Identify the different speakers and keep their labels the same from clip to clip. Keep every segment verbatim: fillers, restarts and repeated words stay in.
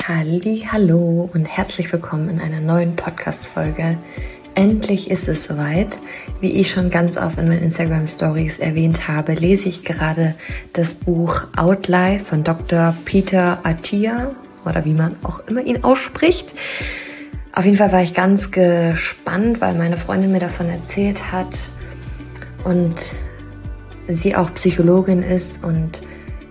Speaker 1: Halli, hallo und herzlich willkommen in einer neuen Podcast-Folge. Endlich ist es soweit. Wie ich schon ganz oft in meinen Instagram-Stories erwähnt habe, lese ich gerade das Buch Outlife von Doktor Peter Attia oder wie man auch immer ihn ausspricht. Auf jeden Fall war ich ganz gespannt, weil meine Freundin mir davon erzählt hat und sie auch Psychologin ist und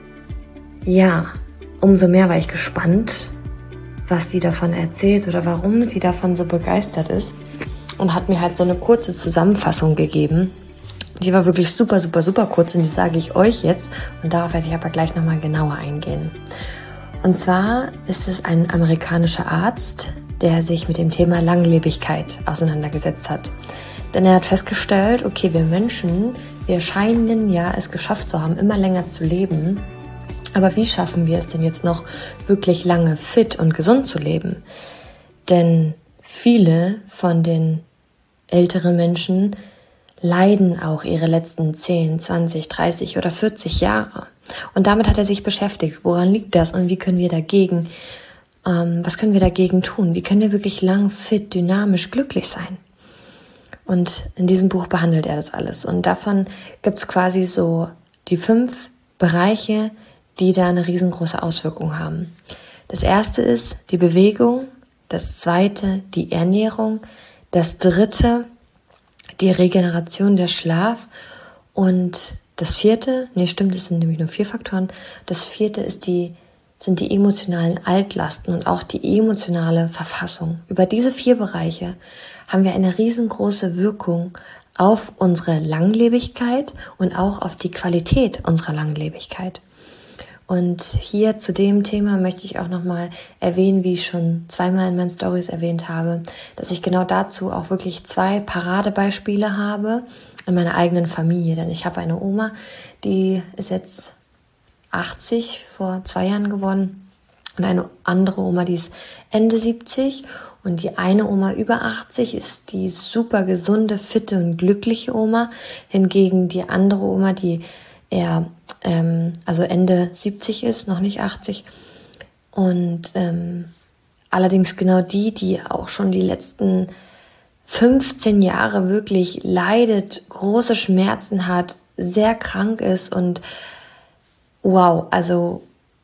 Speaker 1: ja, umso mehr war ich gespannt, was sie davon erzählt oder warum sie davon so begeistert ist und hat mir halt so eine kurze Zusammenfassung gegeben. Die war wirklich super, super, super kurz und die sage ich euch jetzt und darauf werde ich aber gleich nochmal genauer eingehen. Und zwar ist es ein amerikanischer Arzt, der sich mit dem Thema Langlebigkeit auseinandergesetzt hat. Denn er hat festgestellt, okay, wir Menschen, wir scheinen ja es geschafft zu haben, immer länger zu leben. Aber wie schaffen wir es denn jetzt noch, wirklich lange fit und gesund zu leben? Denn viele von den älteren Menschen leiden auch ihre letzten zehn, zwanzig, dreißig oder vierzig Jahre. Und damit hat er sich beschäftigt. Woran liegt das und wie können wir dagegen, ähm, was können wir dagegen tun? Wie können wir wirklich lang, fit, dynamisch, glücklich sein? Und in diesem Buch behandelt er das alles. Und davon gibt es quasi so die fünf Bereiche, die da eine riesengroße Auswirkung haben. Das erste ist die Bewegung, das zweite die Ernährung, das dritte die Regeneration, der Schlaf und das vierte, nee stimmt, es sind nämlich nur vier Faktoren, das vierte ist die, sind die emotionalen Altlasten und auch die emotionale Verfassung. Über diese vier Bereiche haben wir eine riesengroße Wirkung auf unsere Langlebigkeit und auch auf die Qualität unserer Langlebigkeit. Und hier zu dem Thema möchte ich auch nochmal erwähnen, wie ich schon zweimal in meinen Stories erwähnt habe, dass ich genau dazu auch wirklich zwei Paradebeispiele habe in meiner eigenen Familie. Denn ich habe eine Oma, die ist jetzt achtzig, vor zwei Jahren geworden. Und eine andere Oma, die ist Ende siebzig. Und die eine Oma über achtzig ist die super gesunde, fitte und glückliche Oma. Hingegen die andere Oma, die eher ähm, also Ende siebzig ist, noch nicht achtzig. Und ähm, allerdings genau die, die auch schon die letzten fünfzehn Jahre wirklich leidet, große Schmerzen hat, sehr krank ist und wow, also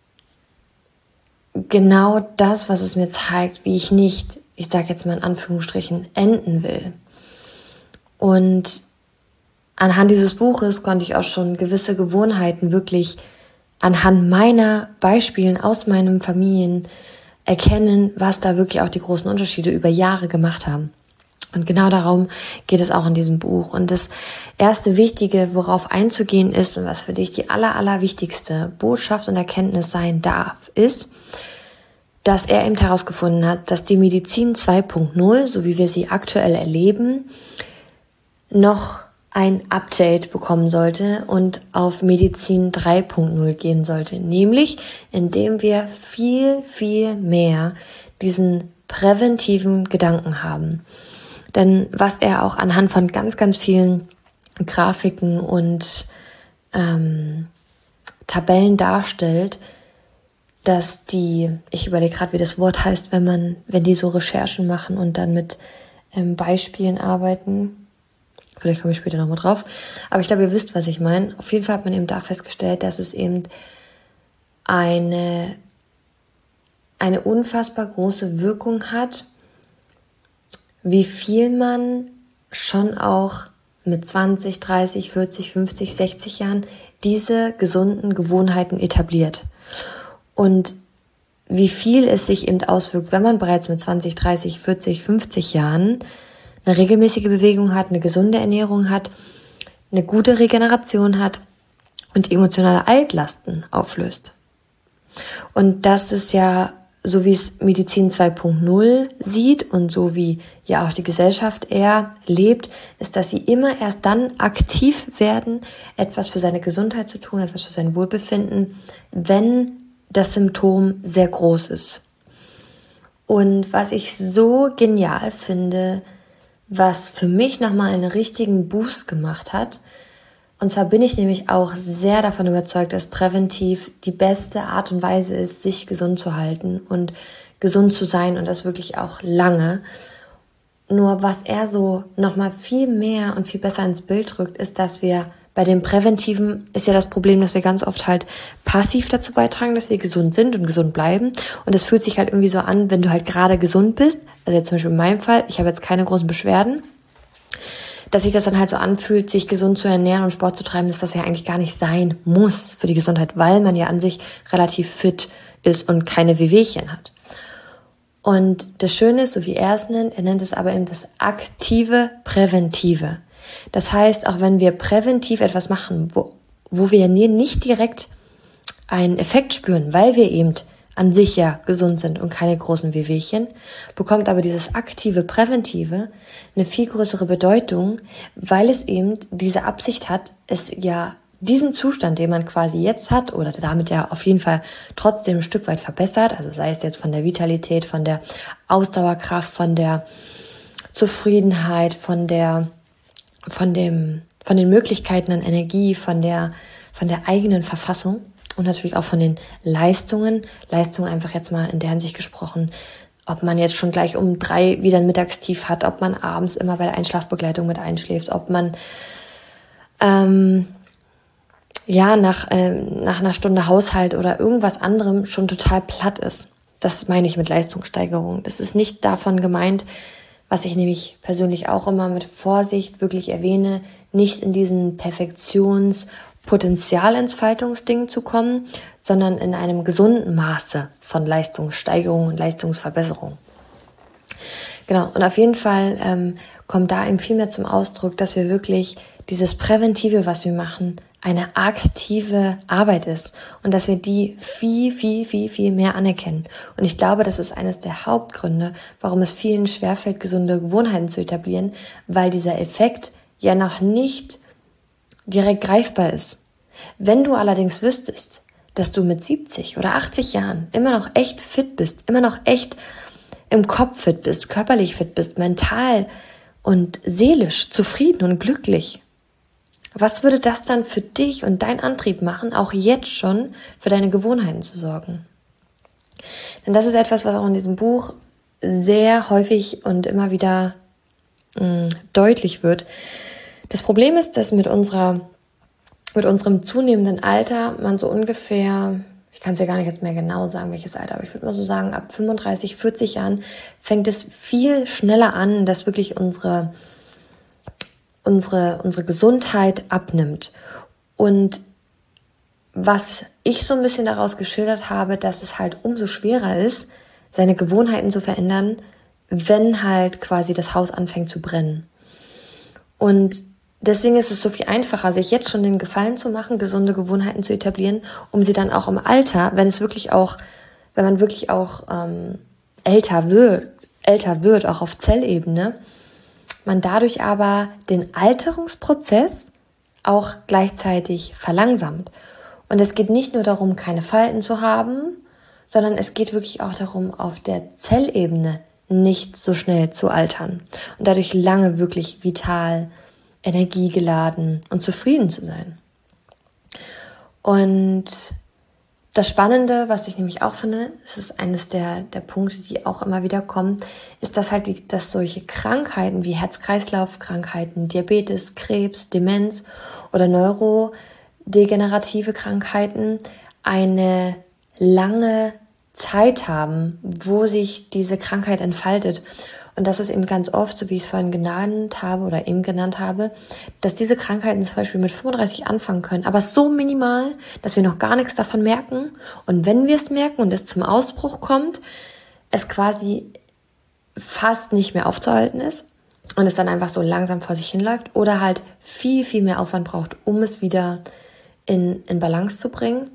Speaker 1: genau das, was es mir zeigt, wie ich nicht, ich sage jetzt mal in Anführungsstrichen, enden will. Und anhand dieses Buches konnte ich auch schon gewisse Gewohnheiten wirklich anhand meiner Beispielen aus meinen Familien erkennen, was da wirklich auch die großen Unterschiede über Jahre gemacht haben. Und genau darum geht es auch in diesem Buch. Und das erste Wichtige, worauf einzugehen ist und was für dich die aller, aller wichtigste Botschaft und Erkenntnis sein darf, ist, dass er eben herausgefunden hat, dass die Medizin zwei Punkt null, so wie wir sie aktuell erleben, noch ein Update bekommen sollte und auf Medizin drei Punkt null gehen sollte, nämlich indem wir viel, viel mehr diesen präventiven Gedanken haben. Denn was er auch anhand von ganz, ganz vielen Grafiken und ähm, Tabellen darstellt, dass die, ich überlege gerade, wie das Wort heißt, wenn man, wenn die so Recherchen machen und dann mit ähm, Beispielen arbeiten. Vielleicht komme ich später nochmal drauf. Aber ich glaube, ihr wisst, was ich meine. Auf jeden Fall hat man eben da festgestellt, dass es eben eine, eine unfassbar große Wirkung hat, wie viel man schon auch mit zwanzig, dreißig, vierzig, fünfzig, sechzig Jahren diese gesunden Gewohnheiten etabliert. Und wie viel es sich eben auswirkt, wenn man bereits mit zwanzig, dreißig, vierzig, fünfzig Jahren eine regelmäßige Bewegung hat, eine gesunde Ernährung hat, eine gute Regeneration hat und emotionale Altlasten auflöst. Und das ist ja, so wie es Medizin zwei Punkt null sieht und so wie ja auch die Gesellschaft eher lebt, ist, dass sie immer erst dann aktiv werden, etwas für seine Gesundheit zu tun, etwas für sein Wohlbefinden, wenn das Symptom sehr groß ist. Und was ich so genial finde, was für mich nochmal einen richtigen Boost gemacht hat, Und zwar bin ich nämlich auch sehr davon überzeugt, dass präventiv die beste Art und Weise ist, sich gesund zu halten und gesund zu sein und das wirklich auch lange. Nur was er so nochmal viel mehr und viel besser ins Bild rückt, ist, dass wir bei dem Präventiven ist ja das Problem, dass wir ganz oft halt passiv dazu beitragen, dass wir gesund sind und gesund bleiben. Und es fühlt sich halt irgendwie so an, wenn du halt gerade gesund bist, also jetzt zum Beispiel in meinem Fall, ich habe jetzt keine großen Beschwerden, dass sich das dann halt so anfühlt, sich gesund zu ernähren und Sport zu treiben, dass das ja eigentlich gar nicht sein muss für die Gesundheit, weil man ja an sich relativ fit ist und keine Wehwehchen hat. Und das Schöne ist, so wie er es nennt, er nennt es aber eben das aktive Präventive. Das heißt, auch wenn wir präventiv etwas machen, wo, wo wir nicht direkt einen Effekt spüren, weil wir eben an sich ja gesund sind und keine großen Wehwehchen, bekommt aber dieses aktive Präventive eine viel größere Bedeutung, weil es eben diese Absicht hat, es ja diesen Zustand, den man quasi jetzt hat oder damit ja auf jeden Fall trotzdem ein Stück weit verbessert, also sei es jetzt von der Vitalität, von der Ausdauerkraft, von der Zufriedenheit, von der von dem von den Möglichkeiten an Energie, von der von der eigenen Verfassung und natürlich auch von den Leistungen. Leistungen einfach jetzt mal in der Hinsicht gesprochen, ob man jetzt schon gleich um drei wieder ein Mittagstief hat, ob man abends immer bei der Einschlafbegleitung mit einschläft, ob man ähm, ja nach, äh, nach einer Stunde Haushalt oder irgendwas anderem schon total platt ist. Das meine ich mit Leistungssteigerung. Das ist nicht davon gemeint, was ich nämlich persönlich auch immer mit Vorsicht wirklich erwähne, nicht in diesen Perfektionspotenzialentfaltungsding zu kommen, sondern in einem gesunden Maße von Leistungssteigerung und Leistungsverbesserung. Genau, und auf jeden Fall ähm, kommt da eben viel mehr zum Ausdruck, dass wir wirklich dieses Präventive, was wir machen, eine aktive Arbeit ist und dass wir die viel, viel, viel, viel mehr anerkennen. Und ich glaube, das ist eines der Hauptgründe, warum es vielen schwerfällt, gesunde Gewohnheiten zu etablieren, weil dieser Effekt ja noch nicht direkt greifbar ist. Wenn du allerdings wüsstest, dass du mit siebzig oder achtzig Jahren immer noch echt fit bist, immer noch echt im Kopf fit bist, körperlich fit bist, mental und seelisch zufrieden und glücklich, was würde das dann für dich und deinen Antrieb machen, auch jetzt schon für deine Gewohnheiten zu sorgen? Denn das ist etwas, was auch in diesem Buch sehr häufig und immer wieder mh, deutlich wird. Das Problem ist, dass mit unserer, mit unserem zunehmenden Alter man so ungefähr, ich kann es ja gar nicht jetzt mehr genau sagen, welches Alter, aber ich würde mal so sagen, ab fünfunddreißig, vierzig Jahren fängt es viel schneller an, dass wirklich unsere unsere unsere Gesundheit abnimmt. Und was ich so ein bisschen daraus geschildert habe, dass es halt umso schwerer ist, seine Gewohnheiten zu verändern, wenn halt quasi das Haus anfängt zu brennen. Und deswegen ist es so viel einfacher, sich jetzt schon den Gefallen zu machen, gesunde Gewohnheiten zu etablieren, um sie dann auch im Alter, wenn es wirklich auch, wenn man wirklich auch ähm, älter wird, älter wird, auch auf Zellebene, man dadurch aber den Alterungsprozess auch gleichzeitig verlangsamt. Und es geht nicht nur darum, keine Falten zu haben, sondern es geht wirklich auch darum, auf der Zellebene nicht so schnell zu altern und dadurch lange wirklich vital, energiegeladen und zufrieden zu sein. Und das Spannende, was ich nämlich auch finde, das ist eines der, der Punkte, die auch immer wieder kommen, ist, dass halt die, dass solche Krankheiten wie Herz-Kreislauf-Krankheiten, Diabetes, Krebs, Demenz oder neurodegenerative Krankheiten eine lange Zeit haben, wo sich diese Krankheit entfaltet. Und das ist eben ganz oft, so wie ich es vorhin genannt habe oder eben genannt habe, dass diese Krankheiten zum Beispiel mit fünfunddreißig anfangen können, aber so minimal, dass wir noch gar nichts davon merken. Und wenn wir es merken und es zum Ausbruch kommt, es quasi fast nicht mehr aufzuhalten ist und es dann einfach so langsam vor sich hinläuft oder halt viel, viel mehr Aufwand braucht, um es wieder in, in Balance zu bringen.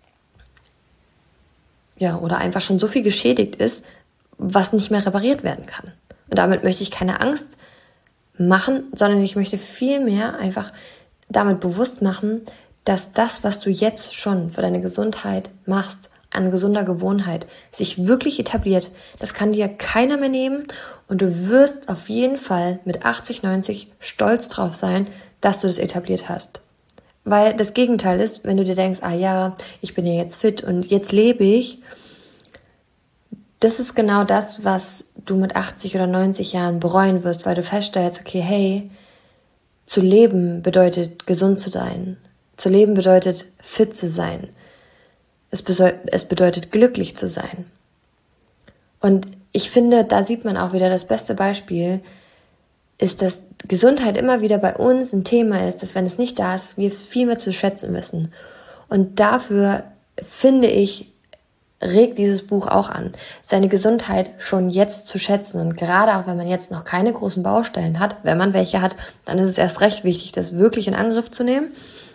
Speaker 1: Ja, oder einfach schon so viel geschädigt ist, was nicht mehr repariert werden kann. Und damit möchte ich keine Angst machen, sondern ich möchte vielmehr einfach damit bewusst machen, dass das, was du jetzt schon für deine Gesundheit machst, an gesunder Gewohnheit, sich wirklich etabliert. Das kann dir keiner mehr nehmen und du wirst auf jeden Fall mit achtzig, neunzig stolz drauf sein, dass du das etabliert hast. Weil das Gegenteil ist, wenn du dir denkst, ah ja, ich bin ja jetzt fit und jetzt lebe ich, das ist genau das, was du mit achtzig oder neunzig Jahren bereuen wirst, weil du feststellst, okay, hey, zu leben bedeutet gesund zu sein. Zu leben bedeutet fit zu sein. Es bedeutet glücklich zu sein. Und ich finde, da sieht man auch wieder, das beste Beispiel ist, dass Gesundheit immer wieder bei uns ein Thema ist, dass wenn es nicht da ist, wir viel mehr zu schätzen wissen. Und dafür, finde ich, regt dieses Buch auch an, seine Gesundheit schon jetzt zu schätzen. Und gerade auch, wenn man jetzt noch keine großen Baustellen hat, wenn man welche hat, dann ist es erst recht wichtig, das wirklich in Angriff zu nehmen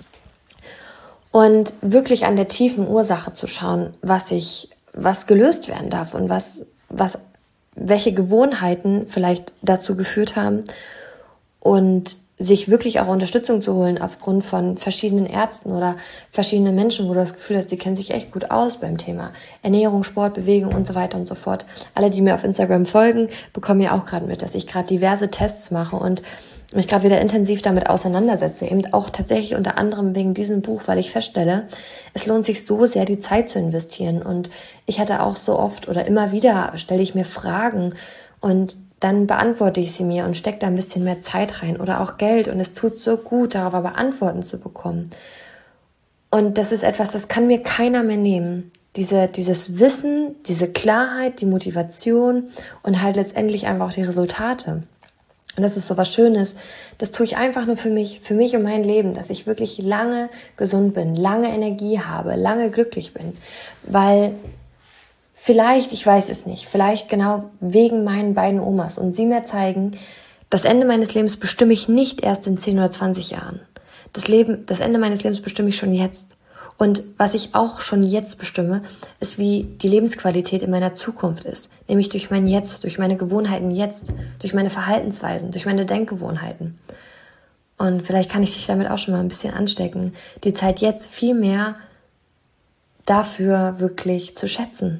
Speaker 1: und wirklich an der tiefen Ursache zu schauen, was ich, was gelöst werden darf und was, was, welche Gewohnheiten vielleicht dazu geführt haben und sich wirklich auch Unterstützung zu holen aufgrund von verschiedenen Ärzten oder verschiedenen Menschen, wo du das Gefühl hast, die kennen sich echt gut aus beim Thema Ernährung, Sport, Bewegung und so weiter und so fort. Alle, die mir auf Instagram folgen, bekommen ja auch gerade mit, dass ich gerade diverse Tests mache und mich gerade wieder intensiv damit auseinandersetze. Eben auch tatsächlich unter anderem wegen diesem Buch, weil ich feststelle, es lohnt sich so sehr, die Zeit zu investieren. Und ich hatte auch so oft oder immer wieder stelle ich mir Fragen und dann beantworte ich sie mir und stecke da ein bisschen mehr Zeit rein oder auch Geld. Und es tut so gut, darauf aber Antworten zu bekommen. Und das ist etwas, das kann mir keiner mehr nehmen. Diese, dieses Wissen, diese Klarheit, die Motivation und halt letztendlich einfach auch die Resultate. Und das ist so was Schönes. Das tue ich einfach nur für mich, für mich und mein Leben, dass ich wirklich lange gesund bin, lange Energie habe, lange glücklich bin. Weil vielleicht, ich weiß es nicht, vielleicht genau wegen meinen beiden Omas und sie mir zeigen, das Ende meines Lebens bestimme ich nicht erst in zehn oder zwanzig Jahren. Das Leben, das Ende meines Lebens bestimme ich schon jetzt. Und was ich auch schon jetzt bestimme, ist, wie die Lebensqualität in meiner Zukunft ist. Nämlich durch mein Jetzt, durch meine Gewohnheiten jetzt, durch meine Verhaltensweisen, durch meine Denkgewohnheiten. Und vielleicht kann ich dich damit auch schon mal ein bisschen anstecken, die Zeit jetzt viel mehr dafür wirklich zu schätzen.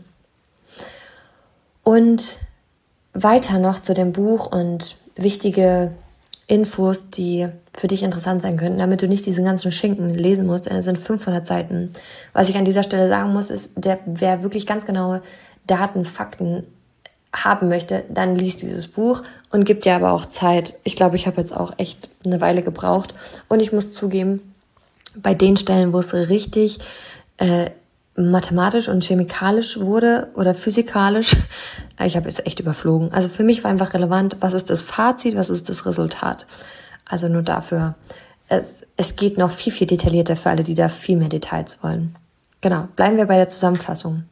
Speaker 1: Und weiter noch zu dem Buch und wichtige Infos, die für dich interessant sein könnten, damit du nicht diesen ganzen Schinken lesen musst. Es sind fünfhundert Seiten. Was ich an dieser Stelle sagen muss, ist, der, wer wirklich ganz genaue Daten, Fakten haben möchte, dann liest dieses Buch und gibt dir aber auch Zeit. Ich glaube, ich habe jetzt auch echt eine Weile gebraucht. Und ich muss zugeben, bei den Stellen, wo es richtig äh, mathematisch und chemikalisch wurde oder physikalisch, ich habe es echt überflogen. Also für mich war einfach relevant, was ist das Fazit, was ist das Resultat. Also nur dafür. Es, es geht noch viel, viel detaillierter für alle, die da viel mehr Details wollen. Genau, bleiben wir bei der Zusammenfassung.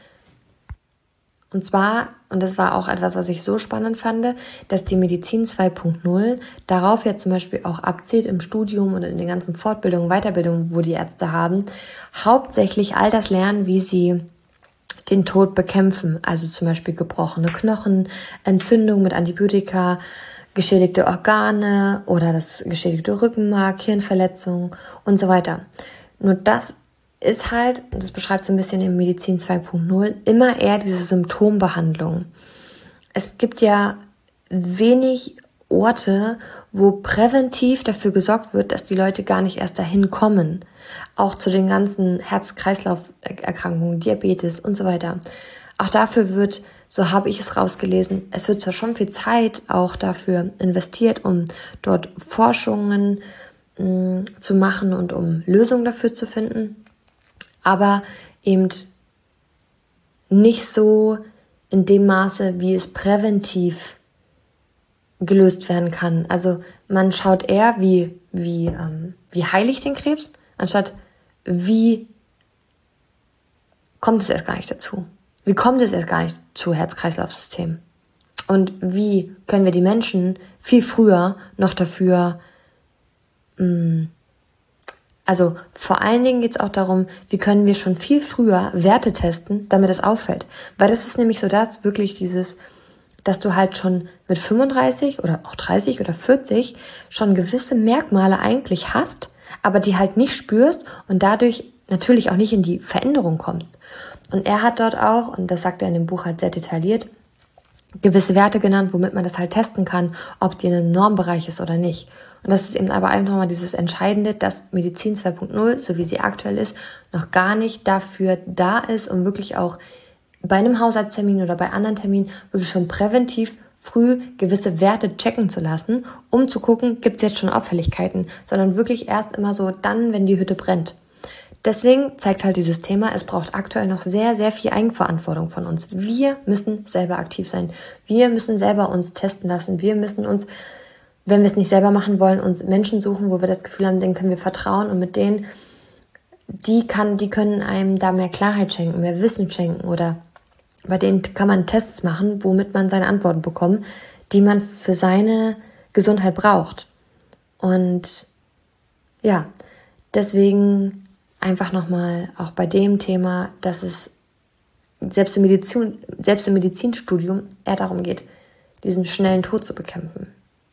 Speaker 1: Und zwar, und das war auch etwas, was ich so spannend fand, dass die Medizin zwei Punkt null darauf ja zum Beispiel auch abzielt im Studium und in den ganzen Fortbildungen, Weiterbildungen, wo die Ärzte haben, hauptsächlich all das lernen, wie sie den Tod bekämpfen. Also zum Beispiel gebrochene Knochen, Entzündung mit Antibiotika, geschädigte Organe oder das geschädigte Rückenmark, Hirnverletzung und so weiter. Nur das ist halt, das beschreibt so ein bisschen in Medizin zwei Punkt null, immer eher diese Symptombehandlung. Es gibt ja wenig Orte, wo präventiv dafür gesorgt wird, dass die Leute gar nicht erst dahin kommen. Auch zu den ganzen Herz-Kreislauf-Erkrankungen, Diabetes und so weiter. Auch dafür wird, so habe ich es rausgelesen, es wird zwar schon viel Zeit auch dafür investiert, um dort Forschungen mh, zu machen und um Lösungen dafür zu finden, aber eben nicht so in dem Maße, wie es präventiv gelöst werden kann. Also man schaut eher, wie, wie, ähm, wie heile ich den Krebs, anstatt wie kommt es erst gar nicht dazu. Wie kommt es erst gar nicht zu Herz-Kreislauf-System? Und wie können wir die Menschen viel früher noch dafür, mh, also vor allen Dingen geht es auch darum, wie können wir schon viel früher Werte testen, damit es auffällt. Weil das ist nämlich so das, wirklich dieses, dass du halt schon mit fünfunddreißig oder auch dreißig oder vierzig schon gewisse Merkmale eigentlich hast, aber die halt nicht spürst und dadurch natürlich auch nicht in die Veränderung kommst. Und er hat dort auch, und das sagt er in dem Buch halt sehr detailliert, gewisse Werte genannt, womit man das halt testen kann, ob die in einem Normbereich ist oder nicht. Und das ist eben aber einfach mal dieses Entscheidende, dass Medizin zwei Punkt null, so wie sie aktuell ist, noch gar nicht dafür da ist, um wirklich auch bei einem Hausarzttermin oder bei anderen Terminen wirklich schon präventiv früh gewisse Werte checken zu lassen, um zu gucken, gibt es jetzt schon Auffälligkeiten, sondern wirklich erst immer so dann, wenn die Hütte brennt. Deswegen zeigt halt dieses Thema, es braucht aktuell noch sehr, sehr viel Eigenverantwortung von uns. Wir müssen selber aktiv sein. Wir müssen selber uns testen lassen. Wir müssen uns, wenn wir es nicht selber machen wollen, uns Menschen suchen, wo wir das Gefühl haben, denen können wir vertrauen und mit denen, die kann, die können einem da mehr Klarheit schenken, mehr Wissen schenken oder bei denen kann man Tests machen, womit man seine Antworten bekommt, die man für seine Gesundheit braucht. Und ja, deswegen einfach nochmal auch bei dem Thema, dass es selbst im Medizin, selbst im Medizinstudium eher darum geht, diesen schnellen Tod zu bekämpfen.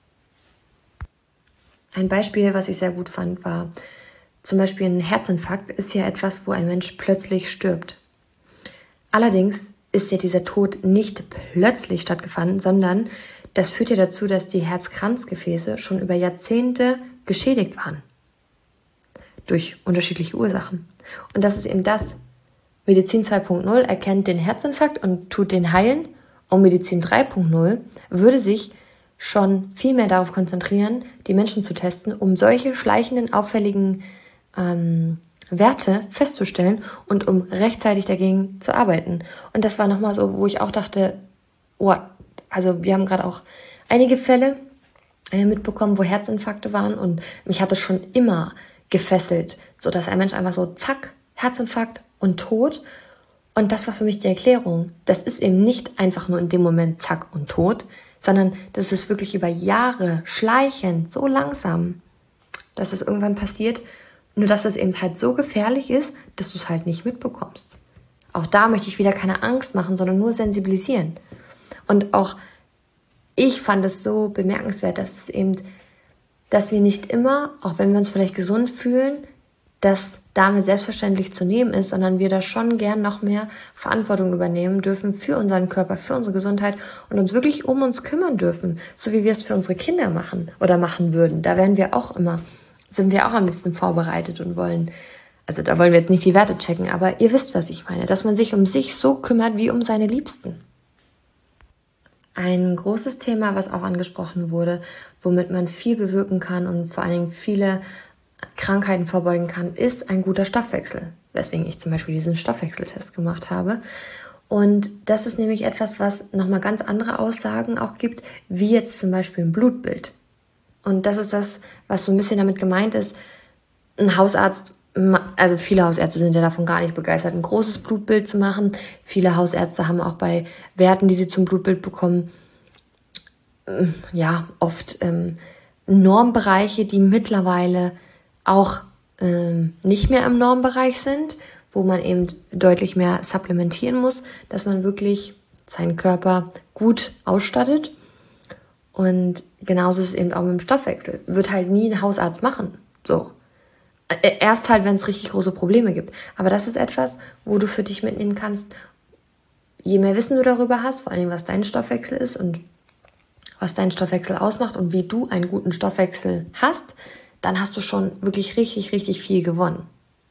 Speaker 1: Ein Beispiel, was ich sehr gut fand, war zum Beispiel ein Herzinfarkt ist ja etwas, wo ein Mensch plötzlich stirbt. Allerdings ist ja dieser Tod nicht plötzlich stattgefunden, sondern das führt ja dazu, dass die Herzkranzgefäße schon über Jahrzehnte geschädigt waren. Durch unterschiedliche Ursachen. Und das ist eben das. Medizin zwei Punkt null erkennt den Herzinfarkt und tut den heilen. Und Medizin drei Punkt null würde sich schon viel mehr darauf konzentrieren, die Menschen zu testen, um solche schleichenden, auffälligen ähm, Werte festzustellen und um rechtzeitig dagegen zu arbeiten. Und das war nochmal so, wo ich auch dachte, oh, also wir haben gerade auch einige Fälle äh, mitbekommen, wo Herzinfarkte waren und mich hat es schon immer gefesselt, sodass ein Mensch einfach so zack, Herzinfarkt und Tod. Und das war für mich die Erklärung. Das ist eben nicht einfach nur in dem Moment zack und tot, sondern das ist wirklich über Jahre schleichend, so langsam, dass es irgendwann passiert. Nur dass es eben halt so gefährlich ist, dass du es halt nicht mitbekommst. Auch da möchte ich wieder keine Angst machen, sondern nur sensibilisieren. Und auch ich fand es so bemerkenswert, dass es eben, dass wir nicht immer, auch wenn wir uns vielleicht gesund fühlen, das damit selbstverständlich zu nehmen ist, sondern wir da schon gern noch mehr Verantwortung übernehmen dürfen für unseren Körper, für unsere Gesundheit und uns wirklich um uns kümmern dürfen, so wie wir es für unsere Kinder machen oder machen würden. Da werden wir auch immer sind wir auch am liebsten vorbereitet und wollen, also da wollen wir jetzt nicht die Werte checken, aber ihr wisst, was ich meine, dass man sich um sich so kümmert wie um seine Liebsten. Ein großes Thema, was auch angesprochen wurde, womit man viel bewirken kann und vor allen Dingen viele Krankheiten vorbeugen kann, ist ein guter Stoffwechsel, weswegen ich zum Beispiel diesen Stoffwechseltest gemacht habe. Und das ist nämlich etwas, was nochmal ganz andere Aussagen auch gibt, wie jetzt zum Beispiel ein Blutbild. Und das ist das, was so ein bisschen damit gemeint ist. Ein Hausarzt, also viele Hausärzte sind ja davon gar nicht begeistert, ein großes Blutbild zu machen. Viele Hausärzte haben auch bei Werten, die sie zum Blutbild bekommen, ja, oft ähm, Normbereiche, die mittlerweile auch ähm, nicht mehr im Normbereich sind, wo man eben deutlich mehr supplementieren muss, dass man wirklich seinen Körper gut ausstattet. Und genauso ist es eben auch mit dem Stoffwechsel. Wird halt nie ein Hausarzt machen. So. Erst halt, wenn es richtig große Probleme gibt. Aber das ist etwas, wo du für dich mitnehmen kannst, je mehr Wissen du darüber hast, vor allem was dein Stoffwechsel ist und was deinen Stoffwechsel ausmacht und wie du einen guten Stoffwechsel hast, dann hast du schon wirklich richtig, richtig viel gewonnen.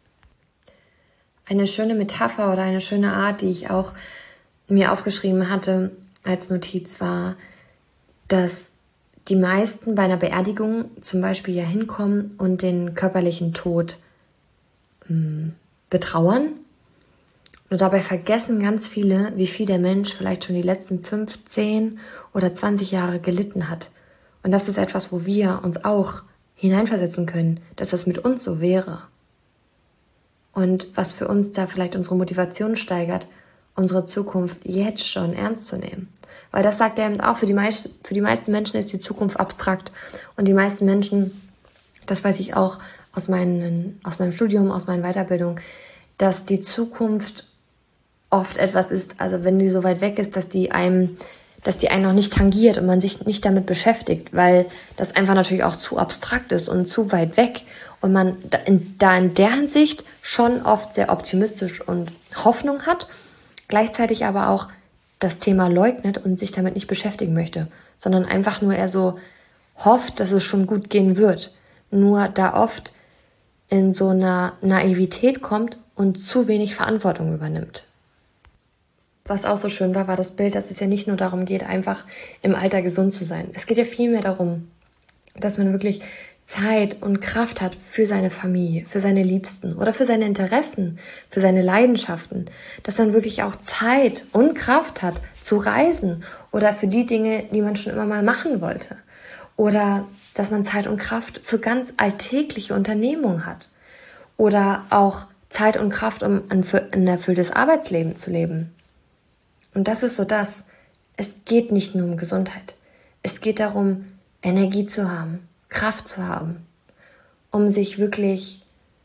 Speaker 1: Eine schöne Metapher oder eine schöne Art, die ich auch mir aufgeschrieben hatte als Notiz war, dass die meisten bei einer Beerdigung zum Beispiel ja hinkommen und den körperlichen Tod mh, betrauern. Nur dabei vergessen ganz viele, wie viel der Mensch vielleicht schon die letzten fünfzehn oder zwanzig Jahre gelitten hat. Und das ist etwas, wo wir uns auch hineinversetzen können, dass das mit uns so wäre. Und was für uns da vielleicht unsere Motivation steigert, unsere Zukunft jetzt schon ernst zu nehmen. Weil das sagt er eben auch, für die, meist, für die meisten Menschen ist die Zukunft abstrakt. Und die meisten Menschen, das weiß ich auch aus, meinen, aus meinem Studium, aus meinen Weiterbildungen, dass die Zukunft oft etwas ist, also wenn die so weit weg ist, dass die einem, dass die einen noch nicht tangiert und man sich nicht damit beschäftigt, weil das einfach natürlich auch zu abstrakt ist und zu weit weg. Und man da in, da in der Hinsicht schon oft sehr optimistisch und Hoffnung hat, gleichzeitig aber auch das Thema leugnet und sich damit nicht beschäftigen möchte, sondern einfach nur eher so hofft, dass es schon gut gehen wird. Nur da oft in so einer Naivität kommt und zu wenig Verantwortung übernimmt. Was auch so schön war, war das Bild, dass es ja nicht nur darum geht, einfach im Alter gesund zu sein. Es geht ja vielmehr darum, dass man wirklich Zeit und Kraft hat für seine Familie, für seine Liebsten oder für seine Interessen, für seine Leidenschaften. Dass man wirklich auch Zeit und Kraft hat zu reisen oder für die Dinge, die man schon immer mal machen wollte. Oder dass man Zeit und Kraft für ganz alltägliche Unternehmungen hat. Oder auch Zeit und Kraft, um ein erfülltes Arbeitsleben zu leben. Und das ist so das. Es geht nicht nur um Gesundheit. Es geht darum, Energie zu haben, Kraft zu haben, um sich wirklich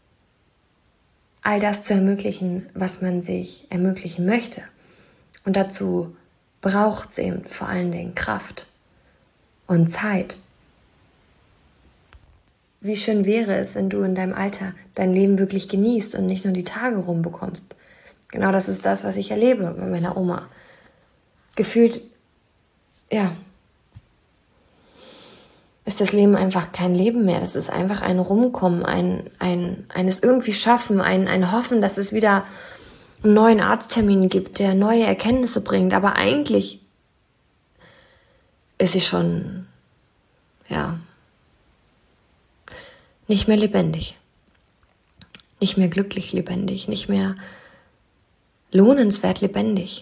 Speaker 1: all das zu ermöglichen, was man sich ermöglichen möchte. Und dazu braucht es eben vor allen Dingen Kraft und Zeit. Wie schön wäre es, wenn du in deinem Alter dein Leben wirklich genießt und nicht nur die Tage rumbekommst. Genau das ist das, was ich erlebe bei meiner Oma. Gefühlt, ja, ist das Leben einfach kein Leben mehr. Das ist einfach ein Rumkommen, ein, ein, eines irgendwie Schaffen, ein, ein Hoffen, dass es wieder einen neuen Arzttermin gibt, der neue Erkenntnisse bringt. Aber eigentlich ist sie schon, ja, nicht mehr lebendig. Nicht mehr glücklich lebendig, nicht mehr lohnenswert lebendig.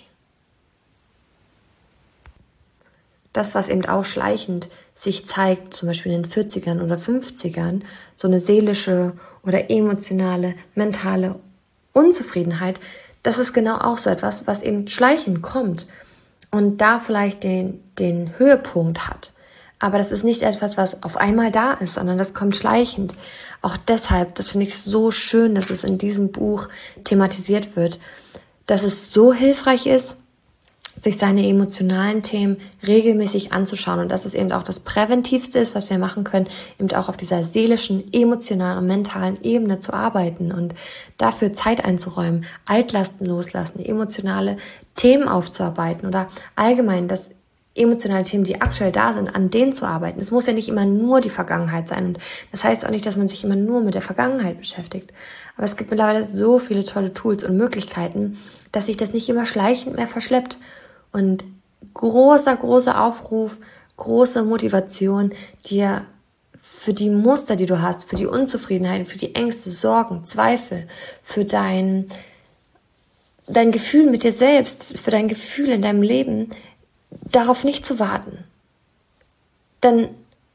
Speaker 1: Das, was eben auch schleichend sich zeigt, zum Beispiel in den vierzigern oder fünfzigern, so eine seelische oder emotionale, mentale Unzufriedenheit, das ist genau auch so etwas, was eben schleichend kommt und da vielleicht den, den Höhepunkt hat. Aber das ist nicht etwas, was auf einmal da ist, sondern das kommt schleichend. Auch deshalb, das finde ich so schön, dass es in diesem Buch thematisiert wird, dass es so hilfreich ist, sich seine emotionalen Themen regelmäßig anzuschauen und dass es eben auch das Präventivste ist, was wir machen können, eben auch auf dieser seelischen, emotionalen und mentalen Ebene zu arbeiten und dafür Zeit einzuräumen, Altlasten loslassen, emotionale Themen aufzuarbeiten oder allgemein das emotionale Themen, die aktuell da sind, an denen zu arbeiten. Es muss ja nicht immer nur die Vergangenheit sein und das heißt auch nicht, dass man sich immer nur mit der Vergangenheit beschäftigt. Aber es gibt mittlerweile so viele tolle Tools und Möglichkeiten, dass sich das nicht immer schleichend mehr verschleppt. Und großer, großer Aufruf, große Motivation, dir für die Muster, die du hast, für die Unzufriedenheit, für die Ängste, Sorgen, Zweifel, für dein, dein Gefühl mit dir selbst, für dein Gefühl in deinem Leben, darauf nicht zu warten. Denn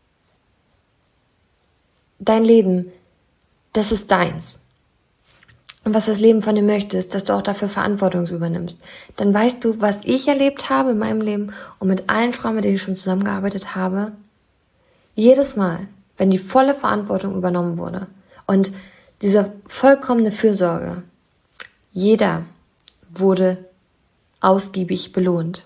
Speaker 1: dein Leben, das ist deins. Und was das Leben von dir möchte, ist, dass du auch dafür Verantwortung übernimmst. Dann weißt du, was ich erlebt habe in meinem Leben und mit allen Frauen, mit denen ich schon zusammengearbeitet habe. Jedes Mal, wenn die volle Verantwortung übernommen wurde und diese vollkommene Fürsorge, jeder wurde ausgiebig belohnt.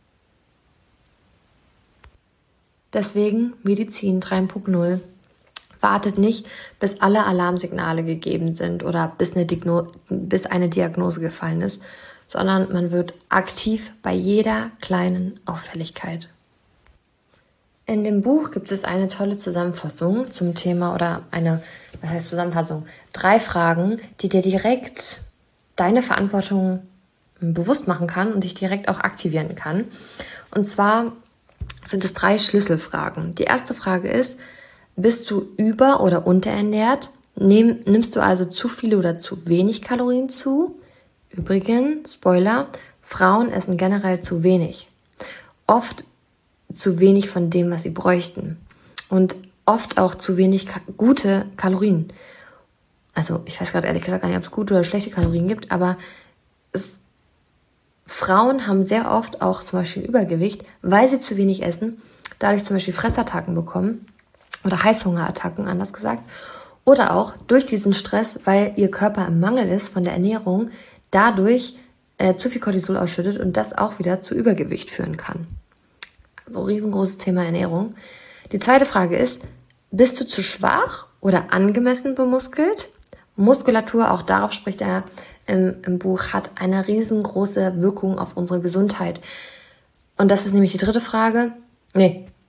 Speaker 1: Deswegen Medizin drei Punkt null. Wartet nicht, bis alle Alarmsignale gegeben sind oder bis eine, Digno- bis eine Diagnose gefallen ist, sondern man wird aktiv bei jeder kleinen Auffälligkeit. In dem Buch gibt es eine tolle Zusammenfassung zum Thema oder eine, was heißt Zusammenfassung? Drei Fragen, die dir direkt deine Verantwortung bewusst machen kann und dich direkt auch aktivieren kann. Und zwar sind es drei Schlüsselfragen. Die erste Frage ist: Bist du über- oder unterernährt? Nimm, nimmst du also zu viele oder zu wenig Kalorien zu? Übrigens, Spoiler, Frauen essen generell zu wenig. Oft zu wenig von dem, was sie bräuchten. Und oft auch zu wenig ka- gute Kalorien. Also ich weiß gerade ehrlich gesagt gar nicht, ob es gute oder schlechte Kalorien gibt, aber es, Frauen haben sehr oft auch zum Beispiel Übergewicht, weil sie zu wenig essen, dadurch zum Beispiel Fressattacken bekommen. Oder Heißhungerattacken, anders gesagt. Oder auch durch diesen Stress, weil ihr Körper im Mangel ist von der Ernährung, dadurch äh, zu viel Cortisol ausschüttet und das auch wieder zu Übergewicht führen kann. Also riesengroßes Thema Ernährung. Die zweite Frage ist: Bist du zu schwach oder angemessen bemuskelt? Muskulatur, auch darauf spricht er im, im Buch, hat eine riesengroße Wirkung auf unsere Gesundheit. Und das ist nämlich die dritte Frage. Nee,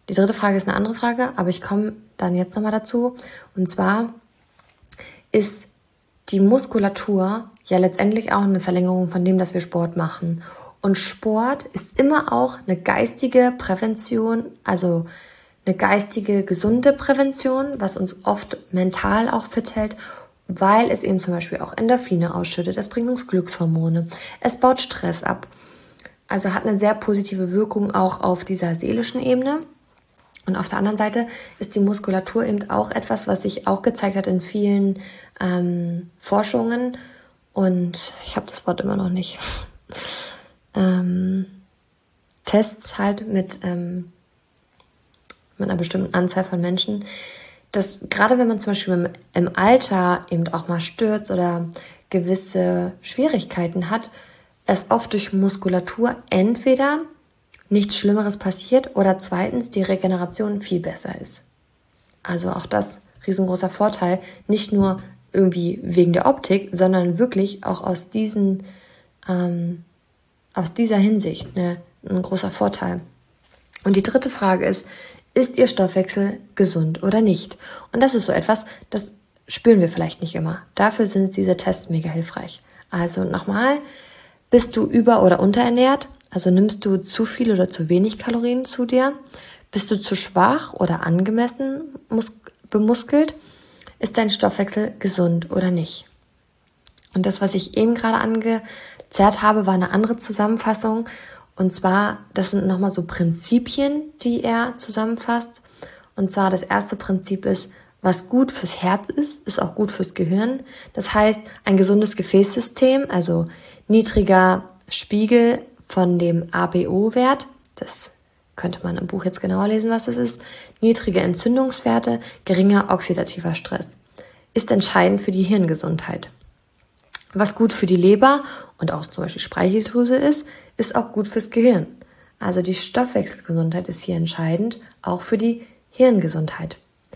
Speaker 1: Die dritte Frage ist eine andere Frage, aber ich komme dann jetzt nochmal dazu. Und zwar ist die Muskulatur ja letztendlich auch eine Verlängerung von dem, dass wir Sport machen. Und Sport ist immer auch eine geistige Prävention, also eine geistige, gesunde Prävention, was uns oft mental auch fit hält, weil es eben zum Beispiel auch Endorphine ausschüttet. Es bringt uns Glückshormone. Es baut Stress ab. Also hat eine sehr positive Wirkung auch auf dieser seelischen Ebene. Und auf der anderen Seite ist die Muskulatur eben auch etwas, was sich auch gezeigt hat in vielen ähm, Forschungen. Und ich habe das Wort immer noch nicht. ähm, Tests halt mit, ähm, mit einer bestimmten Anzahl von Menschen, dass gerade wenn man zum Beispiel im Alter eben auch mal stürzt oder gewisse Schwierigkeiten hat, es oft durch Muskulatur entweder nichts Schlimmeres passiert oder zweitens die Regeneration viel besser ist. Also auch das riesengroßer Vorteil, nicht nur irgendwie wegen der Optik, sondern wirklich auch aus diesen, ähm, aus dieser Hinsicht ne, ein großer Vorteil. Und die dritte Frage ist, ist Ihr Stoffwechsel gesund oder nicht? Und das ist so etwas, das spüren wir vielleicht nicht immer. Dafür sind diese Tests mega hilfreich. Also nochmal, bist du über- oder unterernährt? Also nimmst du zu viel oder zu wenig Kalorien zu dir? Bist du zu schwach oder angemessen mus- bemuskelt? Ist dein Stoffwechsel gesund oder nicht? Und das, was ich eben gerade angezerrt habe, war eine andere Zusammenfassung. Und zwar, das sind nochmal so Prinzipien, die er zusammenfasst. Und zwar das erste Prinzip ist, was gut fürs Herz ist, ist auch gut fürs Gehirn. Das heißt, ein gesundes Gefäßsystem, also niedriger Spiegel von dem A B O-Wert, das könnte man im Buch jetzt genauer lesen, was das ist, niedrige Entzündungswerte, geringer oxidativer Stress, ist entscheidend für die Hirngesundheit. Was gut für die Leber und auch zum Beispiel Speicheldrüse ist, ist auch gut fürs Gehirn. Also die Stoffwechselgesundheit ist hier entscheidend, auch für die Hirngesundheit.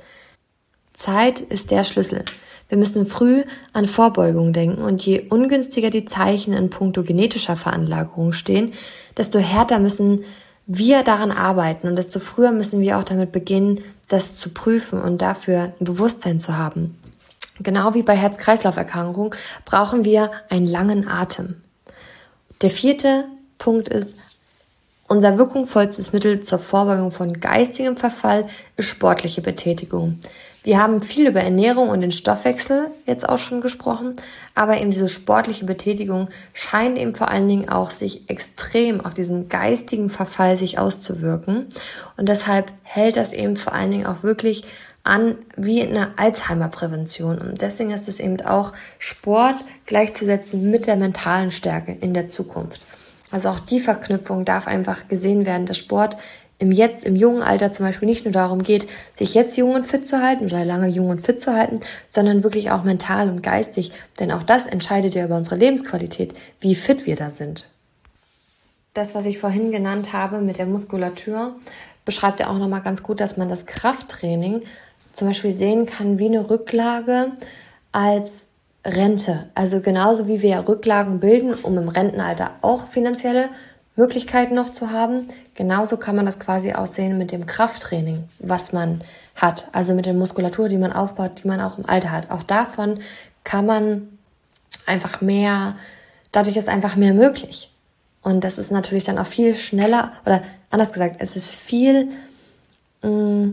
Speaker 1: Zeit ist der Schlüssel. Wir müssen früh an Vorbeugung denken und je ungünstiger die Zeichen in puncto genetischer Veranlagerung stehen, desto härter müssen wir daran arbeiten und desto früher müssen wir auch damit beginnen, das zu prüfen und dafür ein Bewusstsein zu haben. Genau wie bei Herz-Kreislauf-Erkrankungen brauchen wir einen langen Atem. Der vierte Punkt ist, unser wirkungsvollstes Mittel zur Vorbeugung von geistigem Verfall ist sportliche Betätigung. Wir haben viel über Ernährung und den Stoffwechsel jetzt auch schon gesprochen, aber eben diese sportliche Betätigung scheint eben vor allen Dingen auch sich extrem auf diesen geistigen Verfall sich auszuwirken. Und deshalb hält das eben vor allen Dingen auch wirklich an wie eine Alzheimer-Prävention. Und deswegen ist es eben auch Sport gleichzusetzen mit der mentalen Stärke in der Zukunft. Also auch die Verknüpfung darf einfach gesehen werden, dass Sport im jetzt, im jungen Alter zum Beispiel nicht nur darum geht, sich jetzt jung und fit zu halten oder lange jung und fit zu halten, sondern wirklich auch mental und geistig. Denn auch das entscheidet ja über unsere Lebensqualität, wie fit wir da sind. Das, was ich vorhin genannt habe mit der Muskulatur, beschreibt ja auch nochmal ganz gut, dass man das Krafttraining zum Beispiel sehen kann wie eine Rücklage als Rente. Also genauso wie wir Rücklagen bilden, um im Rentenalter auch finanzielle Möglichkeiten noch zu haben, genauso kann man das quasi aussehen mit dem Krafttraining, was man hat. Also mit der Muskulatur, die man aufbaut, die man auch im Alter hat. Auch davon kann man einfach mehr, dadurch ist einfach mehr möglich. Und das ist natürlich dann auch viel schneller, oder anders gesagt, es ist viel, mh,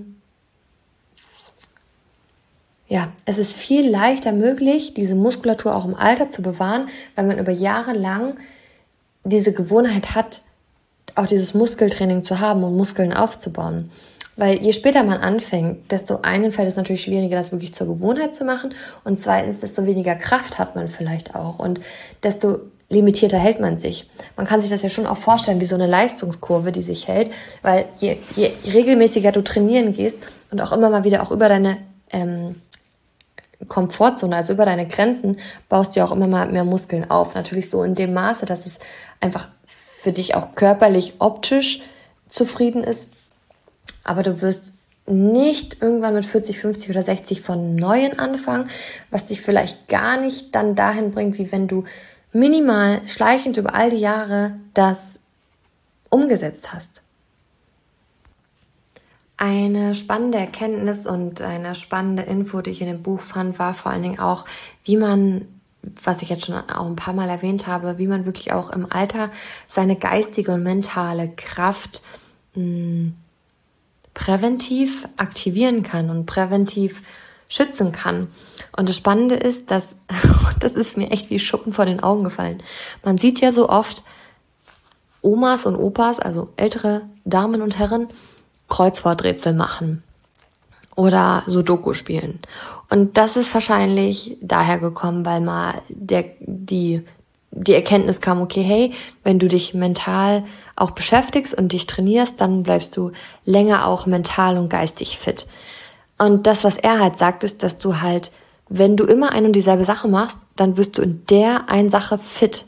Speaker 1: ja, es ist viel leichter möglich, diese Muskulatur auch im Alter zu bewahren, weil man über Jahre lang diese Gewohnheit hat, auch dieses Muskeltraining zu haben und Muskeln aufzubauen. Weil je später man anfängt, desto einen fällt es natürlich schwieriger, das wirklich zur Gewohnheit zu machen. Und zweitens, desto weniger Kraft hat man vielleicht auch. Und desto limitierter hält man sich. Man kann sich das ja schon auch vorstellen, wie so eine Leistungskurve, die sich hält. Weil je, je regelmäßiger du trainieren gehst und auch immer mal wieder auch über deine ähm, Komfortzone, also über deine Grenzen, baust du auch immer mal mehr Muskeln auf. Natürlich so in dem Maße, dass es einfach für dich auch körperlich, optisch zufrieden ist. Aber du wirst nicht irgendwann mit vierzig, fünfzig oder sechzig von Neuem anfangen, was dich vielleicht gar nicht dann dahin bringt, wie wenn du minimal schleichend über all die Jahre das umgesetzt hast. Eine spannende Erkenntnis und eine spannende Info, die ich in dem Buch fand, war vor allen Dingen auch, wie man, was ich jetzt schon auch ein paar Mal erwähnt habe, wie man wirklich auch im Alter seine geistige und mentale Kraft mh, präventiv aktivieren kann und präventiv schützen kann. Und das Spannende ist, dass, das ist mir echt wie Schuppen vor den Augen gefallen. Man sieht ja so oft Omas und Opas, also ältere Damen und Herren, Kreuzworträtsel machen oder Sudoku spielen. Und das ist wahrscheinlich daher gekommen, weil mal der, die, die Erkenntnis kam, okay, hey, wenn du dich mental auch beschäftigst und dich trainierst, dann bleibst du länger auch mental und geistig fit. Und das, was er halt sagt, ist, dass du halt, wenn du immer eine und dieselbe Sache machst, dann wirst du in der einen Sache fit.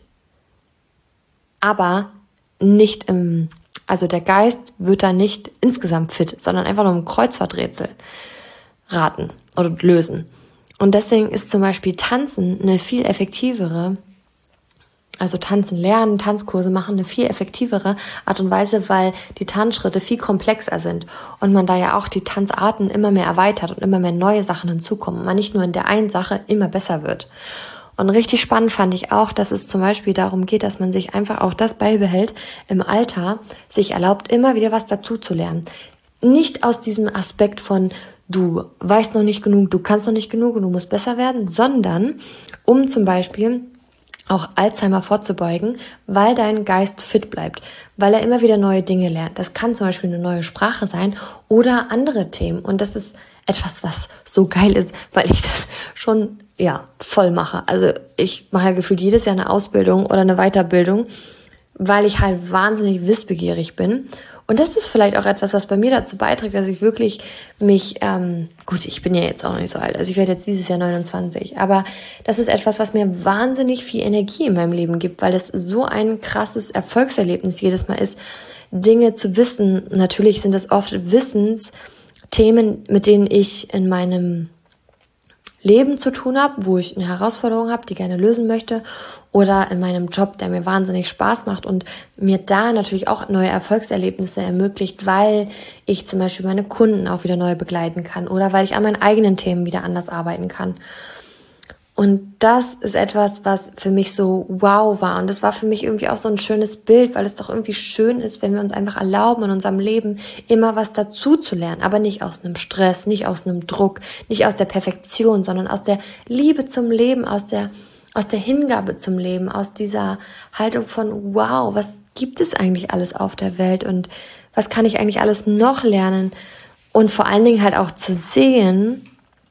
Speaker 1: Aber nicht im, also der Geist wird da nicht insgesamt fit, sondern einfach nur im Kreuzworträtsel raten oder lösen. Und deswegen ist zum Beispiel Tanzen eine viel effektivere, also Tanzen lernen, Tanzkurse machen eine viel effektivere Art und Weise, weil die Tanzschritte viel komplexer sind und man da ja auch die Tanzarten immer mehr erweitert und immer mehr neue Sachen hinzukommen und man nicht nur in der einen Sache immer besser wird. Und richtig spannend fand ich auch, dass es zum Beispiel darum geht, dass man sich einfach auch das beibehält, im Alter sich erlaubt, immer wieder was dazu zu lernen. Nicht aus diesem Aspekt von, du weißt noch nicht genug, du kannst noch nicht genug und du musst besser werden, sondern um zum Beispiel auch Alzheimer vorzubeugen, weil dein Geist fit bleibt, weil er immer wieder neue Dinge lernt. Das kann zum Beispiel eine neue Sprache sein oder andere Themen. Und das ist etwas, was so geil ist, weil ich das schon ja voll mache. Also ich mache ja gefühlt jedes Jahr eine Ausbildung oder eine Weiterbildung, weil ich halt wahnsinnig wissbegierig bin. Und das ist vielleicht auch etwas, was bei mir dazu beiträgt, dass ich wirklich mich, ähm, gut, ich bin ja jetzt auch noch nicht so alt, also ich werde jetzt dieses Jahr neunundzwanzig, aber das ist etwas, was mir wahnsinnig viel Energie in meinem Leben gibt, weil es so ein krasses Erfolgserlebnis jedes Mal ist, Dinge zu wissen. Natürlich sind es oft Wissensthemen, mit denen ich in meinem Leben zu tun habe, wo ich eine Herausforderung habe, die gerne lösen möchte, oder in meinem Job, der mir wahnsinnig Spaß macht und mir da natürlich auch neue Erfolgserlebnisse ermöglicht, weil ich zum Beispiel meine Kunden auch wieder neu begleiten kann oder weil ich an meinen eigenen Themen wieder anders arbeiten kann. Und das ist etwas, was für mich so wow war. Und das war für mich irgendwie auch so ein schönes Bild, weil es doch irgendwie schön ist, wenn wir uns einfach erlauben, in unserem Leben immer was dazu zu lernen. Aber nicht aus einem Stress, nicht aus einem Druck, nicht aus der Perfektion, sondern aus der Liebe zum Leben, aus der, aus der Hingabe zum Leben, aus dieser Haltung von wow, was gibt es eigentlich alles auf der Welt und was kann ich eigentlich alles noch lernen? Und vor allen Dingen halt auch zu sehen,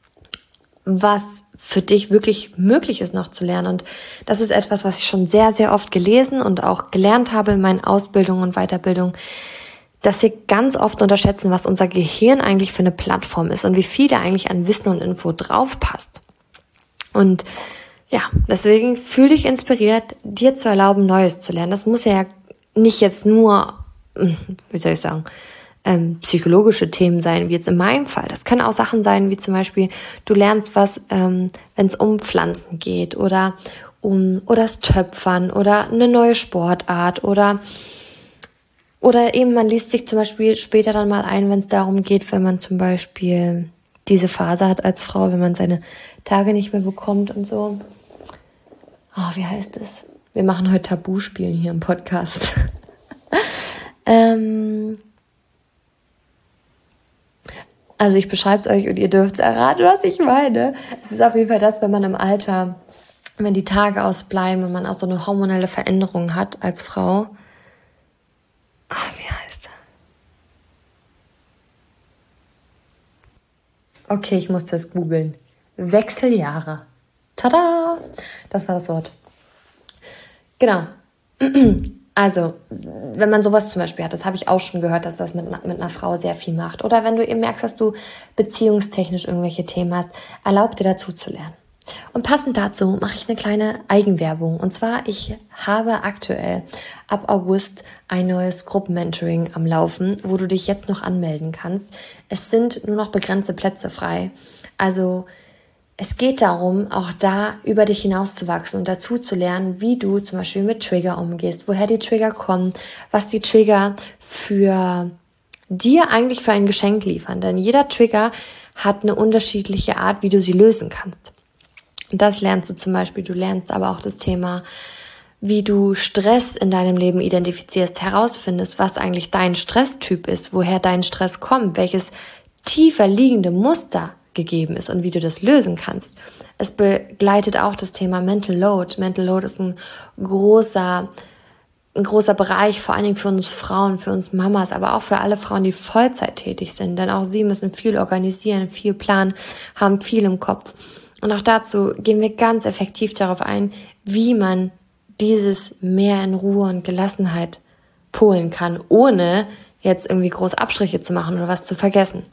Speaker 1: was für dich wirklich möglich ist noch zu lernen. Und das ist etwas, was ich schon sehr, sehr oft gelesen und auch gelernt habe in meinen Ausbildungen und Weiterbildungen, dass wir ganz oft unterschätzen, was unser Gehirn eigentlich für eine Plattform ist und wie viel da eigentlich an Wissen und Info draufpasst. Und ja, deswegen fühle dich inspiriert, dir zu erlauben, Neues zu lernen. Das muss ja nicht jetzt nur, wie soll ich sagen, Ähm, psychologische Themen sein, wie jetzt in meinem Fall. Das können auch Sachen sein, wie zum Beispiel, du lernst was, ähm, wenn es um Pflanzen geht oder um oder das Töpfern oder eine neue Sportart oder oder eben man liest sich zum Beispiel später dann mal ein, wenn es darum geht, wenn man zum Beispiel diese Phase hat als Frau, wenn man seine Tage nicht mehr bekommt und so. Oh, wie heißt es? Wir machen heute Tabuspielen hier im Podcast. ähm... Also ich beschreibe es euch und ihr dürft erraten, was ich meine. Es ist auf jeden Fall das, wenn man im Alter, wenn die Tage ausbleiben und man auch so eine hormonelle Veränderung hat als Frau. Ah, wie heißt das? Okay, ich muss das googeln. Wechseljahre. Tada! Das war das Wort. Genau. Also, wenn man sowas zum Beispiel hat, das habe ich auch schon gehört, dass das mit, mit einer Frau sehr viel macht. Oder wenn du eben merkst, dass du beziehungstechnisch irgendwelche Themen hast, erlaub dir dazu zu lernen. Und passend dazu mache ich eine kleine Eigenwerbung. Und zwar, ich habe aktuell ab August ein neues Gruppenmentoring am Laufen, wo du dich jetzt noch anmelden kannst. Es sind nur noch begrenzte Plätze frei. Also es geht darum, auch da über dich hinauszuwachsen und dazu zu lernen, wie du zum Beispiel mit Trigger umgehst, woher die Trigger kommen, was die Trigger für dir eigentlich für ein Geschenk liefern, denn jeder Trigger hat eine unterschiedliche Art, wie du sie lösen kannst. Und das lernst du zum Beispiel, du lernst aber auch das Thema, wie du Stress in deinem Leben identifizierst, herausfindest, was eigentlich dein Stresstyp ist, woher dein Stress kommt, welches tiefer liegende Muster gegeben ist und wie du das lösen kannst. Es begleitet auch das Thema Mental Load. Mental Load ist ein großer, ein großer Bereich, vor allen Dingen für uns Frauen, für uns Mamas, aber auch für alle Frauen, die Vollzeit tätig sind, denn auch sie müssen viel organisieren, viel planen, haben viel im Kopf. Und auch dazu gehen wir ganz effektiv darauf ein, wie man dieses mehr in Ruhe und Gelassenheit polen kann, ohne jetzt irgendwie groß Abstriche zu machen oder was zu vergessen.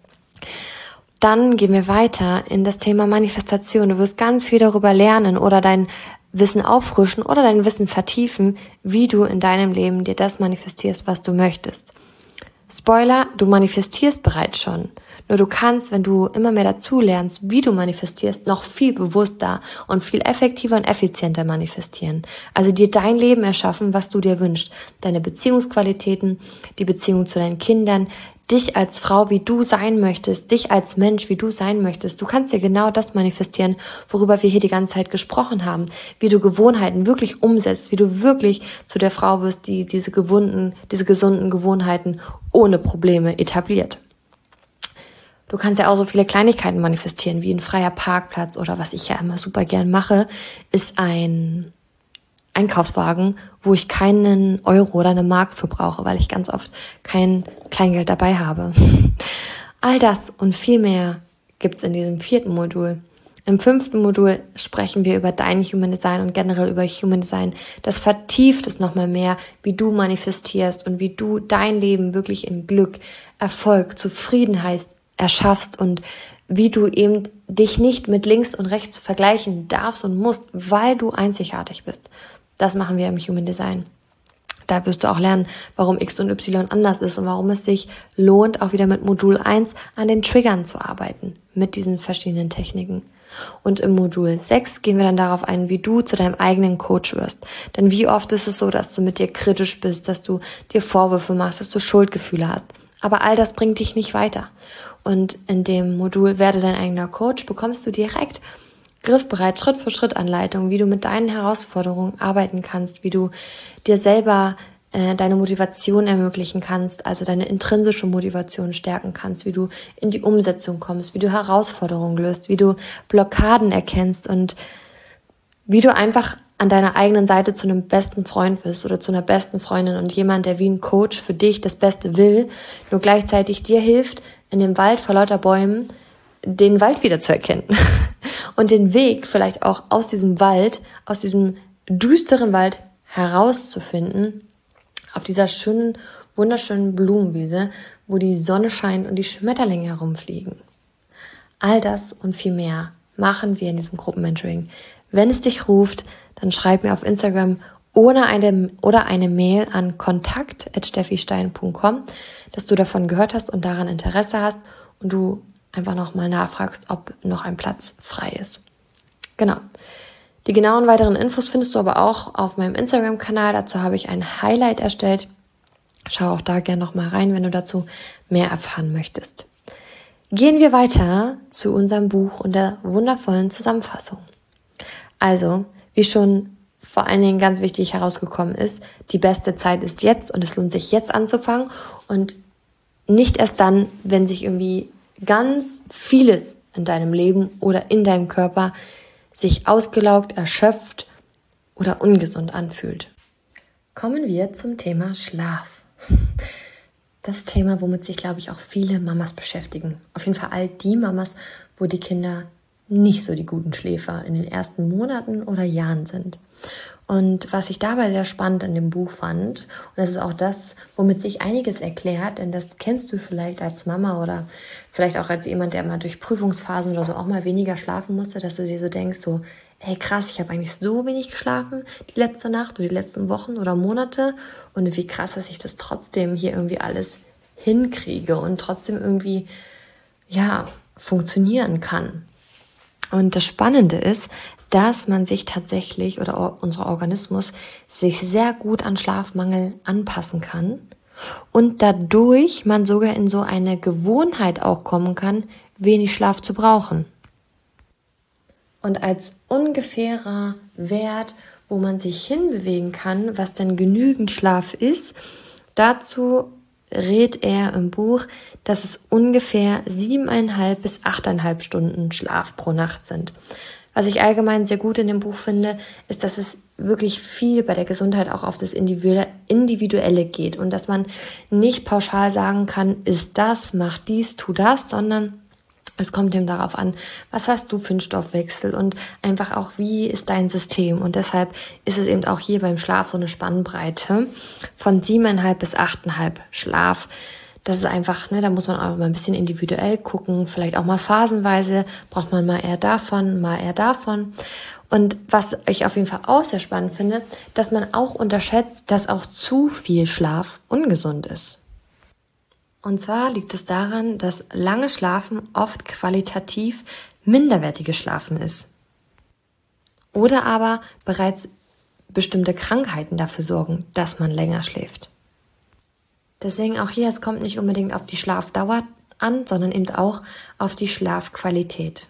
Speaker 1: Dann gehen wir weiter in das Thema Manifestation. Du wirst ganz viel darüber lernen oder dein Wissen auffrischen oder dein Wissen vertiefen, wie du in deinem Leben dir das manifestierst, was du möchtest. Spoiler, du manifestierst bereits schon. Nur du kannst, wenn du immer mehr dazu lernst, wie du manifestierst, noch viel bewusster und viel effektiver und effizienter manifestieren. Also dir dein Leben erschaffen, was du dir wünschst. Deine Beziehungsqualitäten, die Beziehung zu deinen Kindern, dich als Frau, wie du sein möchtest, dich als Mensch, wie du sein möchtest. Du kannst dir genau das manifestieren, worüber wir hier die ganze Zeit gesprochen haben. Wie du Gewohnheiten wirklich umsetzt, wie du wirklich zu der Frau wirst, die diese gewohnten, diese gesunden Gewohnheiten ohne Probleme etabliert. Du kannst ja auch so viele Kleinigkeiten manifestieren, wie ein freier Parkplatz oder was ich ja immer super gern mache, ist ein Einkaufswagen, wo ich keinen Euro oder eine Mark für brauche, weil ich ganz oft kein Kleingeld dabei habe. All das und viel mehr gibt's in diesem vierten Modul. Im fünften Modul sprechen wir über dein Human Design und generell über Human Design. Das vertieft es nochmal mehr, wie du manifestierst und wie du dein Leben wirklich in Glück, Erfolg, Zufriedenheit erschaffst und wie du eben dich nicht mit links und rechts vergleichen darfst und musst, weil du einzigartig bist. Das machen wir im Human Design. Da wirst du auch lernen, warum X und Y anders ist und warum es sich lohnt, auch wieder mit Modul eins an den Triggern zu arbeiten, mit diesen verschiedenen Techniken. Und im Modul sechs gehen wir dann darauf ein, wie du zu deinem eigenen Coach wirst. Denn wie oft ist es so, dass du mit dir kritisch bist, dass du dir Vorwürfe machst, dass du Schuldgefühle hast. Aber all das bringt dich nicht weiter. Und in dem Modul Werde dein eigener Coach bekommst du direkt griffbereit, Schritt für Schritt Anleitung, wie du mit deinen Herausforderungen arbeiten kannst, wie du dir selber äh, deine Motivation ermöglichen kannst, also deine intrinsische Motivation stärken kannst, wie du in die Umsetzung kommst, wie du Herausforderungen löst, wie du Blockaden erkennst und wie du einfach an deiner eigenen Seite zu einem besten Freund wirst oder zu einer besten Freundin und jemand, der wie ein Coach für dich das Beste will, nur gleichzeitig dir hilft, in dem Wald vor lauter Bäumen den Wald wieder zu erkennen und den Weg vielleicht auch aus diesem Wald, aus diesem düsteren Wald herauszufinden, auf dieser schönen, wunderschönen Blumenwiese, wo die Sonne scheint und die Schmetterlinge herumfliegen. All das und viel mehr machen wir in diesem Gruppenmentoring. Wenn es dich ruft, dann schreib mir auf Instagram ohne eine, oder eine Mail an kontakt at steffistein punkt com, dass du davon gehört hast und daran Interesse hast und du einfach nochmal nachfragst, ob noch ein Platz frei ist. Genau. Die genauen weiteren Infos findest du aber auch auf meinem Instagram-Kanal. Dazu habe ich ein Highlight erstellt. Schau auch da gerne nochmal rein, wenn du dazu mehr erfahren möchtest. Gehen wir weiter zu unserem Buch und der wundervollen Zusammenfassung. Also, wie schon vor allen Dingen ganz wichtig herausgekommen ist, die beste Zeit ist jetzt und es lohnt sich jetzt anzufangen und nicht erst dann, wenn sich irgendwie ganz vieles in deinem Leben oder in deinem Körper sich ausgelaugt, erschöpft oder ungesund anfühlt. Kommen wir zum Thema Schlaf. Das Thema, womit sich, glaube ich, auch viele Mamas beschäftigen. Auf jeden Fall all die Mamas, wo die Kinder nicht so die guten Schläfer in den ersten Monaten oder Jahren sind. Und was ich dabei sehr spannend in dem Buch fand, und das ist auch das, womit sich einiges erklärt, denn das kennst du vielleicht als Mama oder vielleicht auch als jemand, der mal durch Prüfungsphasen oder so auch mal weniger schlafen musste, dass du dir so denkst, so, ey krass, ich habe eigentlich so wenig geschlafen die letzte Nacht oder die letzten Wochen oder Monate und wie krass, dass ich das trotzdem hier irgendwie alles hinkriege und trotzdem irgendwie, ja, funktionieren kann. Und das Spannende ist, dass man sich tatsächlich oder unser Organismus sich sehr gut an Schlafmangel anpassen kann und dadurch man sogar in so eine Gewohnheit auch kommen kann, wenig Schlaf zu brauchen. Und als ungefährer Wert, wo man sich hinbewegen kann, was denn genügend Schlaf ist, dazu rät er im Buch, dass es ungefähr siebeneinhalb bis achteinhalb Stunden Schlaf pro Nacht sind. Was ich allgemein sehr gut in dem Buch finde, ist, dass es wirklich viel bei der Gesundheit auch auf das Individuelle geht und dass man nicht pauschal sagen kann, ist das, mach dies, tu das, sondern es kommt eben darauf an, was hast du für einen Stoffwechsel und einfach auch, wie ist dein System. Und deshalb ist es eben auch hier beim Schlaf so eine Spannbreite von siebeneinhalb bis achteinhalb Schlaf. Das ist einfach, ne, da muss man auch mal ein bisschen individuell gucken, vielleicht auch mal phasenweise, braucht man mal eher davon, mal eher davon. Und was ich auf jeden Fall auch sehr spannend finde, dass man auch unterschätzt, dass auch zu viel Schlaf ungesund ist. Und zwar liegt es daran, dass lange Schlafen oft qualitativ minderwertiges Schlafen ist. Oder aber bereits bestimmte Krankheiten dafür sorgen, dass man länger schläft. Deswegen auch hier, es kommt nicht unbedingt auf die Schlafdauer an, sondern eben auch auf die Schlafqualität.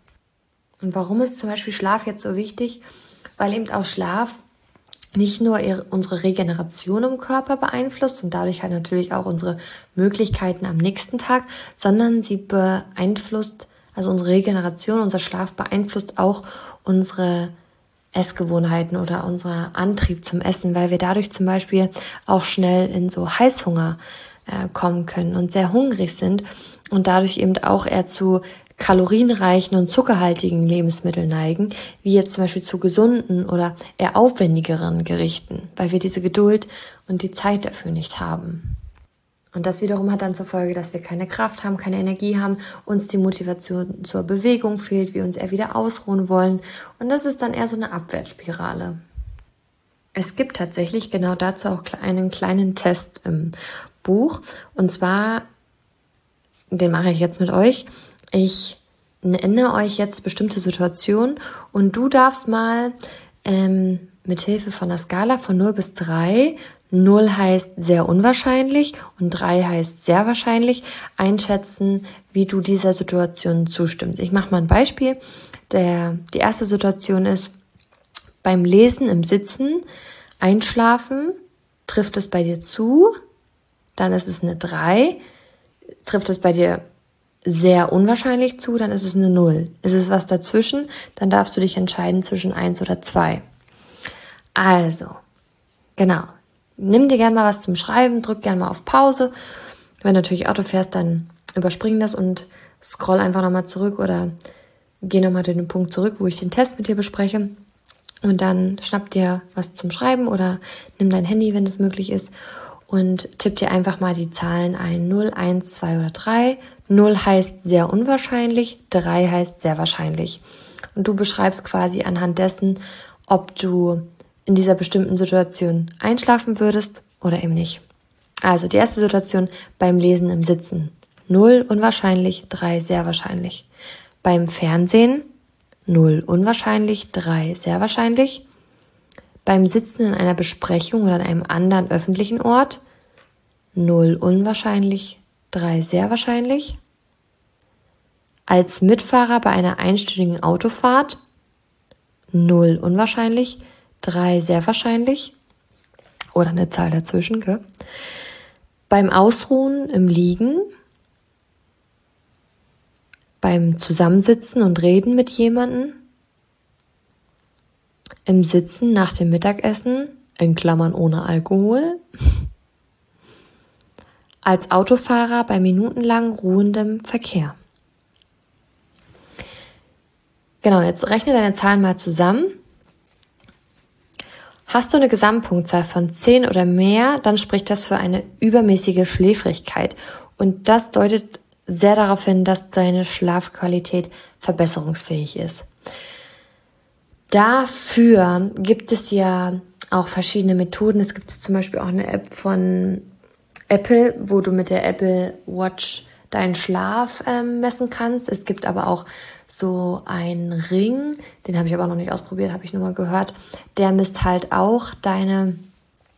Speaker 1: Und warum ist zum Beispiel Schlaf jetzt so wichtig? Weil eben auch Schlaf nicht nur ihre, unsere Regeneration im Körper beeinflusst und dadurch halt natürlich auch unsere Möglichkeiten am nächsten Tag, sondern sie beeinflusst, also unsere Regeneration, unser Schlaf beeinflusst auch unsere Essgewohnheiten oder unser Antrieb zum Essen, weil wir dadurch zum Beispiel auch schnell in so Heißhunger äh, kommen können und sehr hungrig sind und dadurch eben auch eher zu kalorienreichen und zuckerhaltigen Lebensmitteln neigen, wie jetzt zum Beispiel zu gesunden oder eher aufwendigeren Gerichten, weil wir diese Geduld und die Zeit dafür nicht haben. Und das wiederum hat dann zur Folge, dass wir keine Kraft haben, keine Energie haben, uns die Motivation zur Bewegung fehlt, wir uns eher wieder ausruhen wollen. Und das ist dann eher so eine Abwärtsspirale. Es gibt tatsächlich genau dazu auch einen kleinen Test im Buch. Und zwar, den mache ich jetzt mit euch. Ich nenne euch jetzt bestimmte Situationen und du darfst mal ähm, mit Hilfe von einer Skala von null bis drei, null heißt sehr unwahrscheinlich und drei heißt sehr wahrscheinlich, einschätzen, wie du dieser Situation zustimmst. Ich mache mal ein Beispiel. Der, die erste Situation ist, beim Lesen im Sitzen, einschlafen, trifft es bei dir zu, dann ist es eine drei, trifft es bei dir sehr unwahrscheinlich zu, dann ist es eine null. Ist es was dazwischen, dann darfst du dich entscheiden zwischen eins oder zwei. Also, genau. Nimm dir gerne mal was zum Schreiben, drück gerne mal auf Pause. Wenn du natürlich Auto fährst, dann überspring das und scroll einfach nochmal zurück oder geh nochmal zu dem Punkt zurück, wo ich den Test mit dir bespreche. Und dann schnapp dir was zum Schreiben oder nimm dein Handy, wenn es möglich ist, und tipp dir einfach mal die Zahlen ein. null, eins, zwei oder drei. null heißt sehr unwahrscheinlich, drei heißt sehr wahrscheinlich. Und du beschreibst quasi anhand dessen, ob du in dieser bestimmten Situation einschlafen würdest oder eben nicht. Also die erste Situation beim Lesen im Sitzen. null unwahrscheinlich, drei sehr wahrscheinlich. Beim Fernsehen null unwahrscheinlich, drei sehr wahrscheinlich. Beim Sitzen in einer Besprechung oder an einem anderen öffentlichen Ort null unwahrscheinlich, drei sehr wahrscheinlich. Als Mitfahrer bei einer einstündigen Autofahrt null unwahrscheinlich, drei sehr wahrscheinlich. Oder eine Zahl dazwischen, gell? Beim Ausruhen im Liegen, beim Zusammensitzen und Reden mit jemandem, im Sitzen nach dem Mittagessen, in Klammern ohne Alkohol, als Autofahrer bei minutenlang ruhendem Verkehr. Genau, jetzt rechne deine Zahlen mal zusammen. Hast du eine Gesamtpunktzahl von zehn oder mehr, dann spricht das für eine übermäßige Schläfrigkeit. Und das deutet sehr darauf hin, dass deine Schlafqualität verbesserungsfähig ist. Dafür gibt es ja auch verschiedene Methoden. Es gibt zum Beispiel auch eine App von Apple, wo du mit der Apple Watch deinen Schlaf ähm, messen kannst. Es gibt aber auch so einen Ring, den habe ich aber noch nicht ausprobiert, habe ich nur mal gehört. Der misst halt auch deine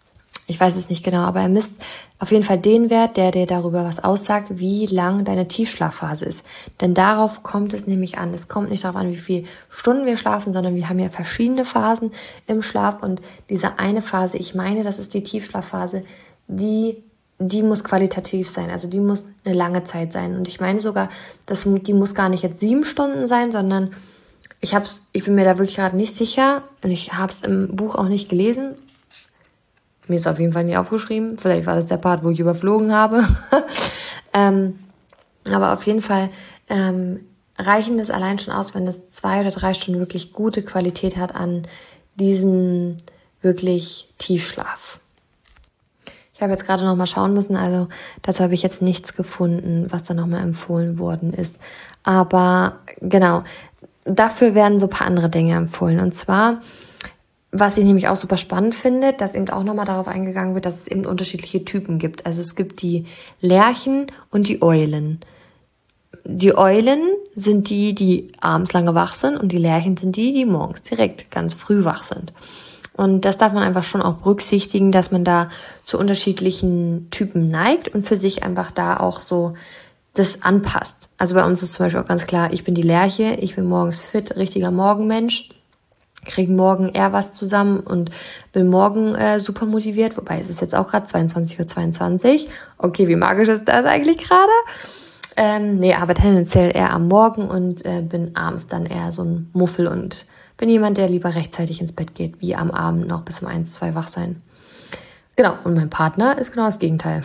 Speaker 1: Ich weiß es nicht genau, aber er misst auf jeden Fall den Wert, der dir darüber was aussagt, wie lang deine Tiefschlafphase ist. Denn darauf kommt es nämlich an. Es kommt nicht darauf an, wie viele Stunden wir schlafen, sondern wir haben ja verschiedene Phasen im Schlaf. Und diese eine Phase, ich meine, das ist die Tiefschlafphase, die, die muss qualitativ sein. Also die muss eine lange Zeit sein. Und ich meine sogar, dass die muss gar nicht jetzt sieben Stunden sein, sondern ich, hab's, ich bin mir da wirklich gerade nicht sicher. Und ich habe es im Buch auch nicht gelesen. Mir ist auf jeden Fall nicht aufgeschrieben. Vielleicht war das der Part, wo ich überflogen habe. ähm, aber auf jeden Fall ähm, reichen das allein schon aus, wenn es zwei oder drei Stunden wirklich gute Qualität hat an diesem wirklich Tiefschlaf. Ich habe jetzt gerade noch mal schauen müssen, also dazu habe ich jetzt nichts gefunden, was da noch mal empfohlen worden ist. Aber genau, dafür werden so ein paar andere Dinge empfohlen. Und zwar, was ich nämlich auch super spannend finde, dass eben auch nochmal darauf eingegangen wird, dass es eben unterschiedliche Typen gibt. Also es gibt die Lerchen und die Eulen. Die Eulen sind die, die abends lange wach sind und die Lerchen sind die, die morgens direkt ganz früh wach sind. Und das darf man einfach schon auch berücksichtigen, dass man da zu unterschiedlichen Typen neigt und für sich einfach da auch so das anpasst. Also bei uns ist zum Beispiel auch ganz klar, ich bin die Lerche, ich bin morgens fit, richtiger Morgenmensch. Kriege morgen eher was zusammen und bin morgen äh, super motiviert, wobei es ist jetzt auch gerade zweiundzwanzig Uhr zweiundzwanzig. Okay, wie magisch ist das eigentlich gerade? Ähm, nee, aber tendenziell eher am Morgen und äh, bin abends dann eher so ein Muffel und bin jemand, der lieber rechtzeitig ins Bett geht, wie am Abend noch bis um eins, zwei wach sein. Genau, und mein Partner ist genau das Gegenteil.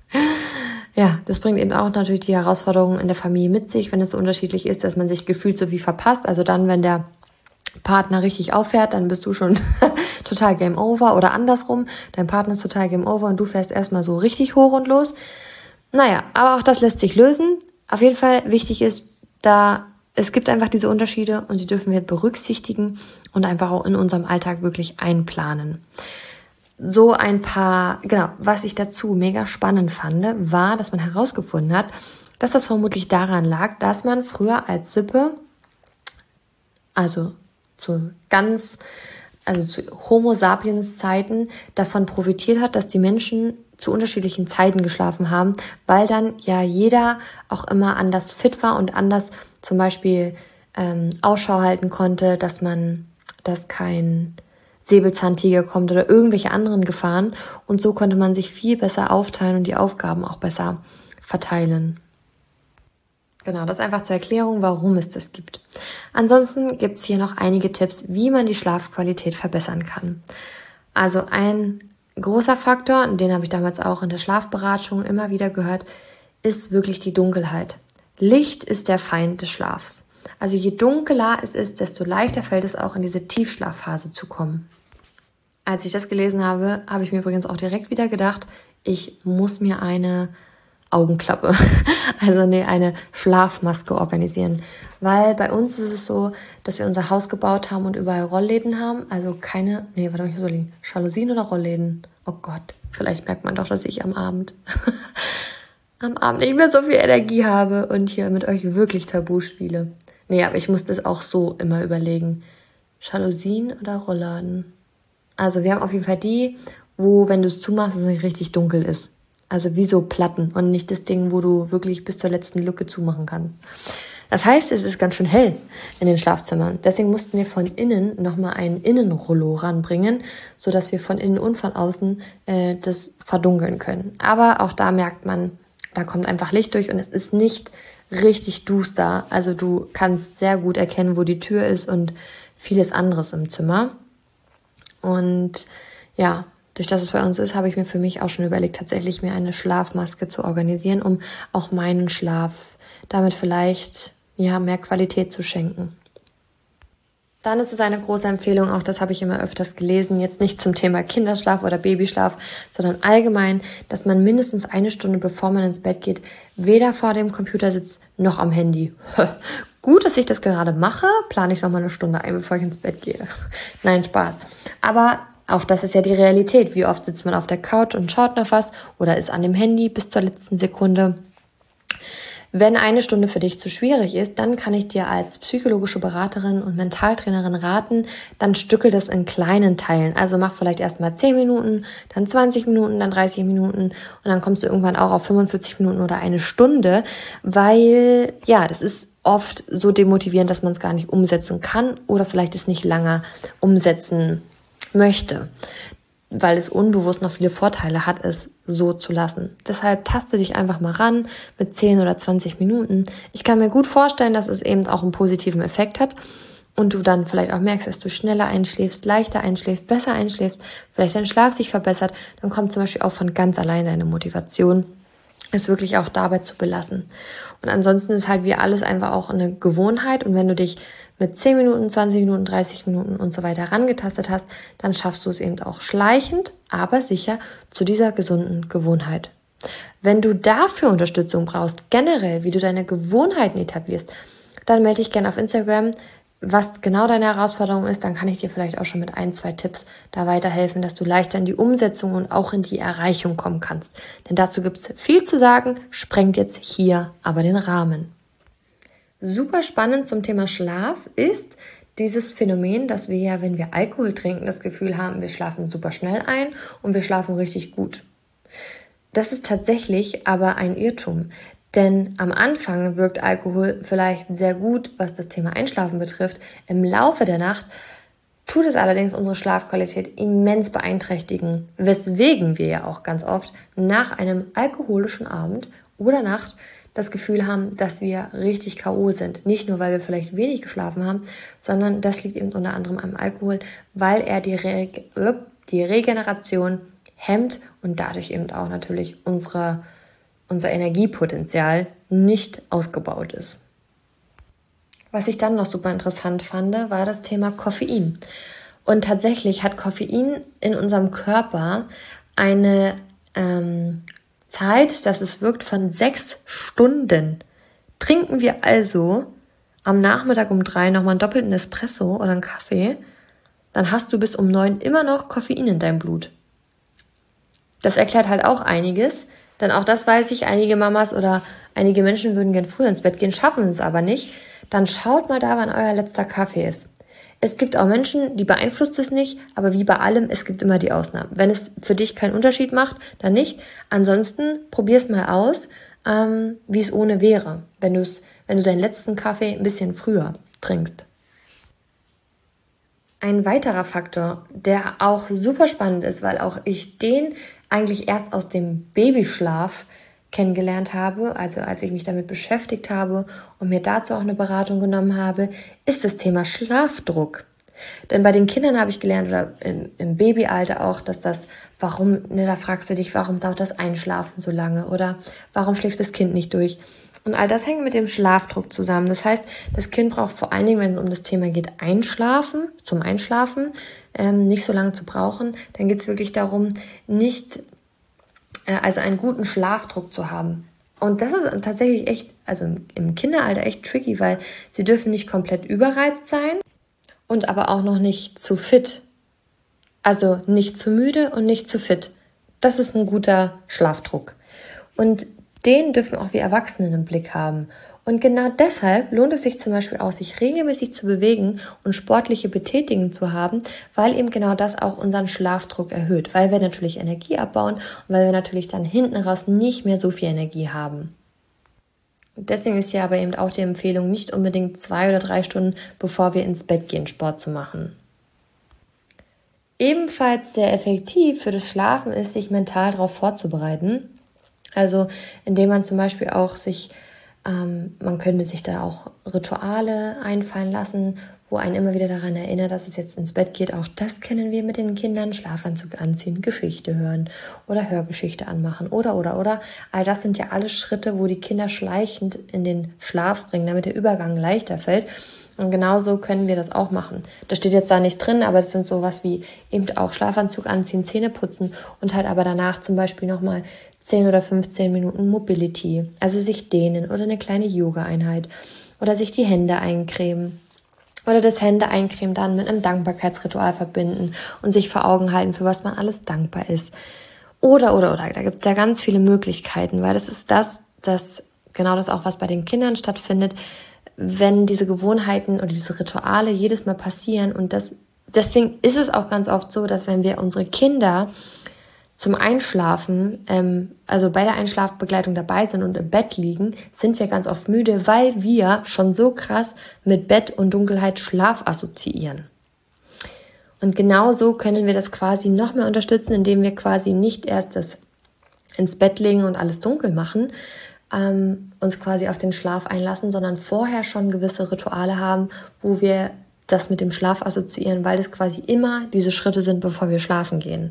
Speaker 1: Ja, das bringt eben auch natürlich die Herausforderungen in der Familie mit sich, wenn es so unterschiedlich ist, dass man sich gefühlt so wie verpasst. Also dann, wenn der Partner richtig auffährt, dann bist du schon total Game Over oder andersrum. Dein Partner ist total Game Over und du fährst erstmal so richtig hoch und los. Naja, aber auch das lässt sich lösen. Auf jeden Fall wichtig ist, da es gibt einfach diese Unterschiede und die dürfen wir berücksichtigen und einfach auch in unserem Alltag wirklich einplanen. So ein paar, genau, was ich dazu mega spannend fand, war, dass man herausgefunden hat, dass das vermutlich daran lag, dass man früher als Sippe, also zu ganz, also zu Homo sapiens Zeiten davon profitiert hat, dass die Menschen zu unterschiedlichen Zeiten geschlafen haben, weil dann ja jeder auch immer anders fit war und anders zum Beispiel ähm, Ausschau halten konnte, dass man, dass kein Säbelzahntiger kommt oder irgendwelche anderen Gefahren und so konnte man sich viel besser aufteilen und die Aufgaben auch besser verteilen. Genau, das einfach zur Erklärung, warum es das gibt. Ansonsten gibt es hier noch einige Tipps, wie man die Schlafqualität verbessern kann. Also ein großer Faktor, und den habe ich damals auch in der Schlafberatung immer wieder gehört, ist wirklich die Dunkelheit. Licht ist der Feind des Schlafs. Also je dunkler es ist, desto leichter fällt es auch in diese Tiefschlafphase zu kommen. Als ich das gelesen habe, habe ich mir übrigens auch direkt wieder gedacht, ich muss mir eine Augenklappe, also nee, eine Schlafmaske organisieren. Weil bei uns ist es so, dass wir unser Haus gebaut haben und überall Rollläden haben. Also keine, nee, warte mal, ich muss überlegen, Jalousien oder Rollläden? Oh Gott, vielleicht merkt man doch, dass ich am Abend, am Abend nicht mehr so viel Energie habe und hier mit euch wirklich Tabu spiele. Nee, aber ich muss das auch so immer überlegen. Jalousien oder Rollladen? Also wir haben auf jeden Fall die, wo, wenn du es zumachst, es nicht richtig dunkel ist. Also wie so Platten und nicht das Ding, wo du wirklich bis zur letzten Lücke zumachen kannst. Das heißt, es ist ganz schön hell in den Schlafzimmern. Deswegen mussten wir von innen nochmal ein Innenrollo ranbringen, sodass wir von innen und von außen äh, das verdunkeln können. Aber auch da merkt man, da kommt einfach Licht durch und es ist nicht richtig duster. Also du kannst sehr gut erkennen, wo die Tür ist und vieles anderes im Zimmer. Und ja, durch das es bei uns ist, habe ich mir für mich auch schon überlegt, tatsächlich mir eine Schlafmaske zu organisieren, um auch meinen Schlaf damit vielleicht ja mehr Qualität zu schenken. Dann ist es eine große Empfehlung, auch das habe ich immer öfters gelesen, jetzt nicht zum Thema Kinderschlaf oder Babyschlaf, sondern allgemein, dass man mindestens eine Stunde, bevor man ins Bett geht, weder vor dem Computer sitzt, noch am Handy. Gut, dass ich das gerade mache, plane ich noch mal eine Stunde ein, bevor ich ins Bett gehe. Nein, Spaß. Aber auch das ist ja die Realität. Wie oft sitzt man auf der Couch und schaut noch was oder ist an dem Handy bis zur letzten Sekunde. Wenn eine Stunde für dich zu schwierig ist, dann kann ich dir als psychologische Beraterin und Mentaltrainerin raten, dann stückel das in kleinen Teilen. Also mach vielleicht erst mal zehn Minuten, dann zwanzig Minuten, dann dreißig Minuten und dann kommst du irgendwann auch auf fünfundvierzig Minuten oder eine Stunde, weil ja, das ist oft so demotivierend, dass man es gar nicht umsetzen kann oder vielleicht es nicht lange umsetzen möchte, weil es unbewusst noch viele Vorteile hat, es so zu lassen. Deshalb taste dich einfach mal ran mit zehn oder zwanzig Minuten. Ich kann mir gut vorstellen, dass es eben auch einen positiven Effekt hat und du dann vielleicht auch merkst, dass du schneller einschläfst, leichter einschläfst, besser einschläfst, vielleicht dein Schlaf sich verbessert. Dann kommt zum Beispiel auch von ganz allein deine Motivation, es wirklich auch dabei zu belassen. Und ansonsten ist halt wie alles einfach auch eine Gewohnheit und wenn du dich mit zehn Minuten, zwanzig Minuten, dreißig Minuten und so weiter rangetastet hast, dann schaffst du es eben auch schleichend, aber sicher zu dieser gesunden Gewohnheit. Wenn du dafür Unterstützung brauchst, generell, wie du deine Gewohnheiten etablierst, dann melde dich gerne auf Instagram, was genau deine Herausforderung ist, dann kann ich dir vielleicht auch schon mit ein, zwei Tipps da weiterhelfen, dass du leichter in die Umsetzung und auch in die Erreichung kommen kannst. Denn dazu gibt es viel zu sagen, sprengt jetzt hier aber den Rahmen. Super spannend zum Thema Schlaf ist dieses Phänomen, dass wir ja, wenn wir Alkohol trinken, das Gefühl haben, wir schlafen super schnell ein und wir schlafen richtig gut. Das ist tatsächlich aber ein Irrtum, denn am Anfang wirkt Alkohol vielleicht sehr gut, was das Thema Einschlafen betrifft. Im Laufe der Nacht tut es allerdings unsere Schlafqualität immens beeinträchtigen, weswegen wir ja auch ganz oft nach einem alkoholischen Abend oder Nacht das Gefühl haben, dass wir richtig K O sind. Nicht nur, weil wir vielleicht wenig geschlafen haben, sondern das liegt eben unter anderem am Alkohol, weil er die, Re- die Regeneration hemmt und dadurch eben auch natürlich unsere, unser Energiepotenzial nicht ausgebaut ist. Was ich dann noch super interessant fand, war das Thema Koffein. Und tatsächlich hat Koffein in unserem Körper eine ähm, Zeit, dass es wirkt, von sechs Stunden. Trinken wir also am Nachmittag um drei nochmal einen doppelten Espresso oder einen Kaffee, dann hast du bis um neun immer noch Koffein in deinem Blut. Das erklärt halt auch einiges, denn auch das weiß ich, einige Mamas oder einige Menschen würden gern früher ins Bett gehen, schaffen es aber nicht. Dann schaut mal da, wann euer letzter Kaffee ist. Es gibt auch Menschen, die beeinflusst es nicht, aber wie bei allem, es gibt immer die Ausnahmen. Wenn es für dich keinen Unterschied macht, dann nicht. Ansonsten probier es mal aus, ähm, wie es ohne wäre, wenn, du's, wenn du deinen letzten Kaffee ein bisschen früher trinkst. Ein weiterer Faktor, der auch super spannend ist, weil auch ich den eigentlich erst aus dem Babyschlaf kennengelernt habe, also als ich mich damit beschäftigt habe und mir dazu auch eine Beratung genommen habe, ist das Thema Schlafdruck. Denn bei den Kindern habe ich gelernt, oder im, im Babyalter auch, dass das, warum, ne, da fragst du dich, warum dauert das Einschlafen so lange oder warum schläft das Kind nicht durch? Und all das hängt mit dem Schlafdruck zusammen. Das heißt, das Kind braucht vor allen Dingen, wenn es um das Thema geht, Einschlafen, zum Einschlafen, ähm, nicht so lange zu brauchen. Dann geht es wirklich darum, nicht also einen guten Schlafdruck zu haben. Und das ist tatsächlich echt, also im Kinderalter echt tricky, weil sie dürfen nicht komplett überreizt sein und aber auch noch nicht zu fit. Also nicht zu müde und nicht zu fit. Das ist ein guter Schlafdruck. Und den dürfen auch wir Erwachsenen im Blick haben. Und genau deshalb lohnt es sich zum Beispiel auch, sich regelmäßig zu bewegen und sportliche Betätigung zu haben, weil eben genau das auch unseren Schlafdruck erhöht, weil wir natürlich Energie abbauen und weil wir natürlich dann hinten raus nicht mehr so viel Energie haben. Und deswegen ist ja aber eben auch die Empfehlung, nicht unbedingt zwei oder drei Stunden, bevor wir ins Bett gehen, Sport zu machen. Ebenfalls sehr effektiv für das Schlafen ist, sich mental darauf vorzubereiten. Also indem man zum Beispiel auch sich Ähm, man könnte sich da auch Rituale einfallen lassen, wo einen immer wieder daran erinnert, dass es jetzt ins Bett geht. Auch das kennen wir mit den Kindern. Schlafanzug anziehen, Geschichte hören oder Hörgeschichte anmachen oder, oder, oder. All das sind ja alles Schritte, wo die Kinder schleichend in den Schlaf bringen, damit der Übergang leichter fällt. Und genauso können wir das auch machen. Das steht jetzt da nicht drin, aber das sind sowas wie eben auch Schlafanzug anziehen, Zähne putzen und halt aber danach zum Beispiel nochmal zehn oder fünfzehn Minuten Mobility, also sich dehnen oder eine kleine Yoga-Einheit oder sich die Hände eincremen oder das Hände eincremen dann mit einem Dankbarkeitsritual verbinden und sich vor Augen halten, für was man alles dankbar ist. Oder, oder, oder, da gibt es ja ganz viele Möglichkeiten, weil das ist das, das genau das auch, was bei den Kindern stattfindet, wenn diese Gewohnheiten oder diese Rituale jedes Mal passieren. Und das, deswegen ist es auch ganz oft so, dass wenn wir unsere Kinder zum Einschlafen, ähm, also bei der Einschlafbegleitung dabei sind und im Bett liegen, sind wir ganz oft müde, weil wir schon so krass mit Bett und Dunkelheit Schlaf assoziieren. Und genau so können wir das quasi noch mehr unterstützen, indem wir quasi nicht erst das ins Bett legen und alles dunkel machen, ähm, uns quasi auf den Schlaf einlassen, sondern vorher schon gewisse Rituale haben, wo wir das mit dem Schlaf assoziieren, weil es quasi immer diese Schritte sind, bevor wir schlafen gehen.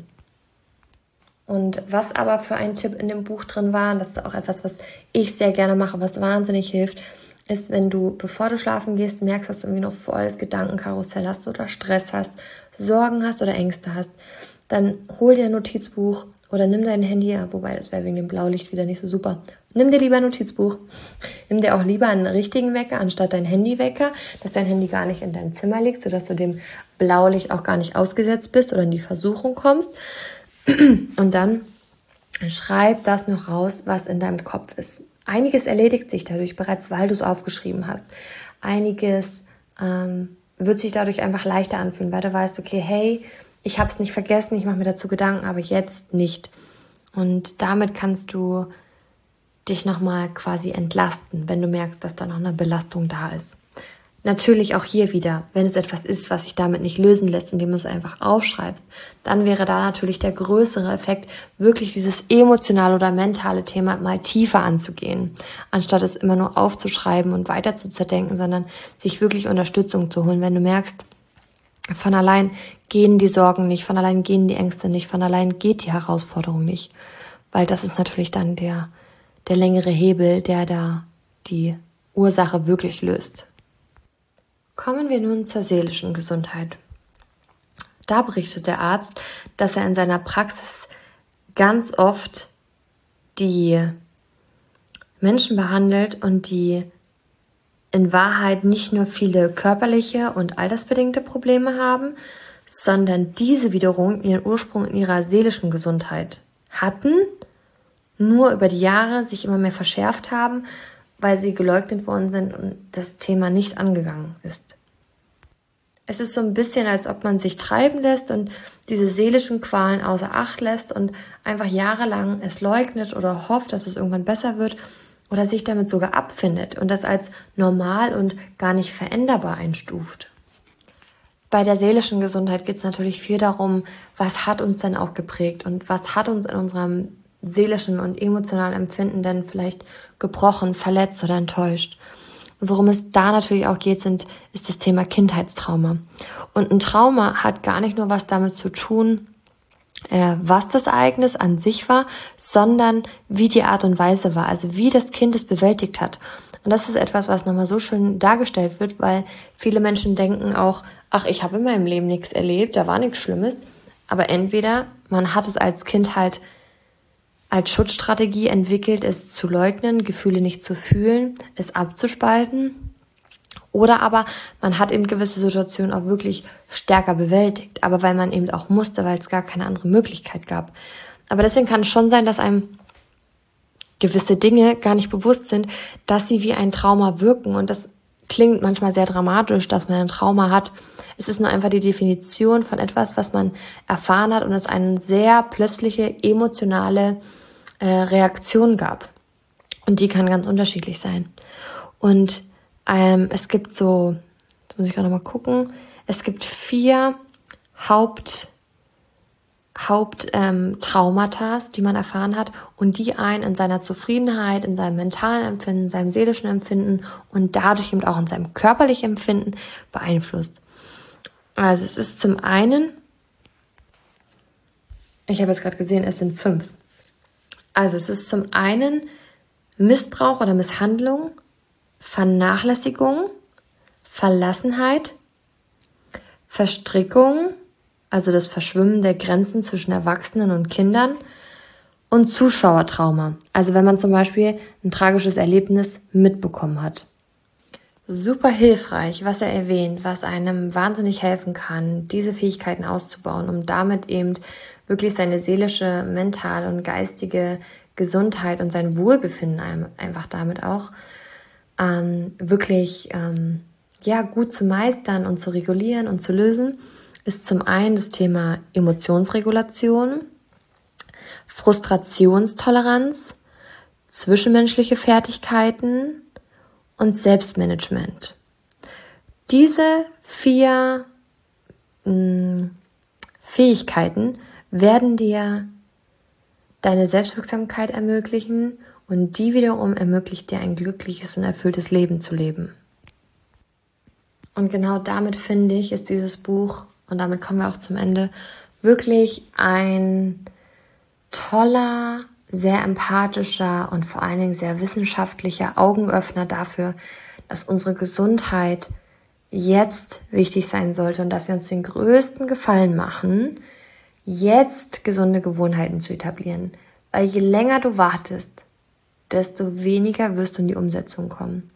Speaker 1: Und was aber für ein Tipp in dem Buch drin war, und das ist auch etwas, was ich sehr gerne mache, was wahnsinnig hilft, ist, wenn du, bevor du schlafen gehst, merkst, dass du irgendwie noch volles Gedankenkarussell hast oder Stress hast, Sorgen hast oder Ängste hast, dann hol dir ein Notizbuch oder nimm dein Handy, ja, wobei das wäre wegen dem Blaulicht wieder nicht so super. Nimm dir lieber ein Notizbuch. Nimm dir auch lieber einen richtigen Wecker anstatt dein Handywecker, dass dein Handy gar nicht in deinem Zimmer liegt, sodass du dem Blaulicht auch gar nicht ausgesetzt bist oder in die Versuchung kommst. Und dann schreib das noch raus, was in deinem Kopf ist. Einiges erledigt sich dadurch bereits, weil du es aufgeschrieben hast. Einiges ähm, wird sich dadurch einfach leichter anfühlen, weil du weißt, okay, hey, ich habe es nicht vergessen, ich mache mir dazu Gedanken, aber jetzt nicht. Und damit kannst du dich nochmal quasi entlasten, wenn du merkst, dass da noch eine Belastung da ist. Natürlich auch hier wieder, wenn es etwas ist, was sich damit nicht lösen lässt, indem du es einfach aufschreibst, dann wäre da natürlich der größere Effekt, wirklich dieses emotionale oder mentale Thema mal tiefer anzugehen, anstatt es immer nur aufzuschreiben und weiter zu zerdenken, sondern sich wirklich Unterstützung zu holen. Wenn du merkst, von allein gehen die Sorgen nicht, von allein gehen die Ängste nicht, von allein geht die Herausforderung nicht, weil das ist natürlich dann der, der längere Hebel, der da die Ursache wirklich löst. Kommen wir nun zur seelischen Gesundheit. Da berichtet der Arzt, dass er in seiner Praxis ganz oft die Menschen behandelt und die in Wahrheit nicht nur viele körperliche und altersbedingte Probleme haben, sondern diese wiederum ihren Ursprung in ihrer seelischen Gesundheit hatten, nur über die Jahre sich immer mehr verschärft haben, weil sie geleugnet worden sind und das Thema nicht angegangen ist. Es ist so ein bisschen, als ob man sich treiben lässt und diese seelischen Qualen außer Acht lässt und einfach jahrelang es leugnet oder hofft, dass es irgendwann besser wird oder sich damit sogar abfindet und das als normal und gar nicht veränderbar einstuft. Bei der seelischen Gesundheit geht es natürlich viel darum, was hat uns denn auch geprägt und was hat uns in unserem seelischen und emotionalen Empfinden denn vielleicht gebrochen, verletzt oder enttäuscht. Und worum es da natürlich auch geht, sind, ist das Thema Kindheitstrauma. Und ein Trauma hat gar nicht nur was damit zu tun, äh, was das Ereignis an sich war, sondern wie die Art und Weise war, also wie das Kind es bewältigt hat. Und das ist etwas, was nochmal so schön dargestellt wird, weil viele Menschen denken auch, ach, ich habe in meinem Leben nichts erlebt, da war nichts Schlimmes. Aber entweder man hat es als Kind halt als Schutzstrategie entwickelt, es zu leugnen, Gefühle nicht zu fühlen, es abzuspalten. Oder aber man hat eben gewisse Situationen auch wirklich stärker bewältigt, aber weil man eben auch musste, weil es gar keine andere Möglichkeit gab. Aber deswegen kann es schon sein, dass einem gewisse Dinge gar nicht bewusst sind, dass sie wie ein Trauma wirken. Und das klingt manchmal sehr dramatisch, dass man ein Trauma hat. Es ist nur einfach die Definition von etwas, was man erfahren hat und es eine sehr plötzliche emotionale äh, Reaktion gab. Und die kann ganz unterschiedlich sein. Und ähm, es gibt so, jetzt muss ich gerade mal gucken, es gibt vier Haupt Haupttraumata, ähm, die man erfahren hat und die einen in seiner Zufriedenheit, in seinem mentalen Empfinden, in seinem seelischen Empfinden und dadurch eben auch in seinem körperlichen Empfinden beeinflusst. Also es ist zum einen, ich habe jetzt gerade gesehen, es sind fünf. Also es ist zum einen Missbrauch oder Misshandlung, Vernachlässigung, Verlassenheit, Verstrickung, also das Verschwimmen der Grenzen zwischen Erwachsenen und Kindern und Zuschauertrauma, also wenn man zum Beispiel ein tragisches Erlebnis mitbekommen hat. Super hilfreich, was er erwähnt, was einem wahnsinnig helfen kann, diese Fähigkeiten auszubauen, um damit eben wirklich seine seelische, mentale und geistige Gesundheit und sein Wohlbefinden einfach damit auch ähm, wirklich ähm, ja, gut zu meistern und zu regulieren und zu lösen, ist zum einen das Thema Emotionsregulation, Frustrationstoleranz, zwischenmenschliche Fertigkeiten und Selbstmanagement. Diese vier mh, Fähigkeiten werden dir deine Selbstwirksamkeit ermöglichen und die wiederum ermöglicht dir ein glückliches und erfülltes Leben zu leben. Und genau damit, finde ich, ist dieses Buch, und damit kommen wir auch zum Ende, wirklich ein toller, sehr empathischer und vor allen Dingen sehr wissenschaftlicher Augenöffner dafür, dass unsere Gesundheit jetzt wichtig sein sollte und dass wir uns den größten Gefallen machen, jetzt gesunde Gewohnheiten zu etablieren. Weil je länger du wartest, desto weniger wirst du in die Umsetzung kommen.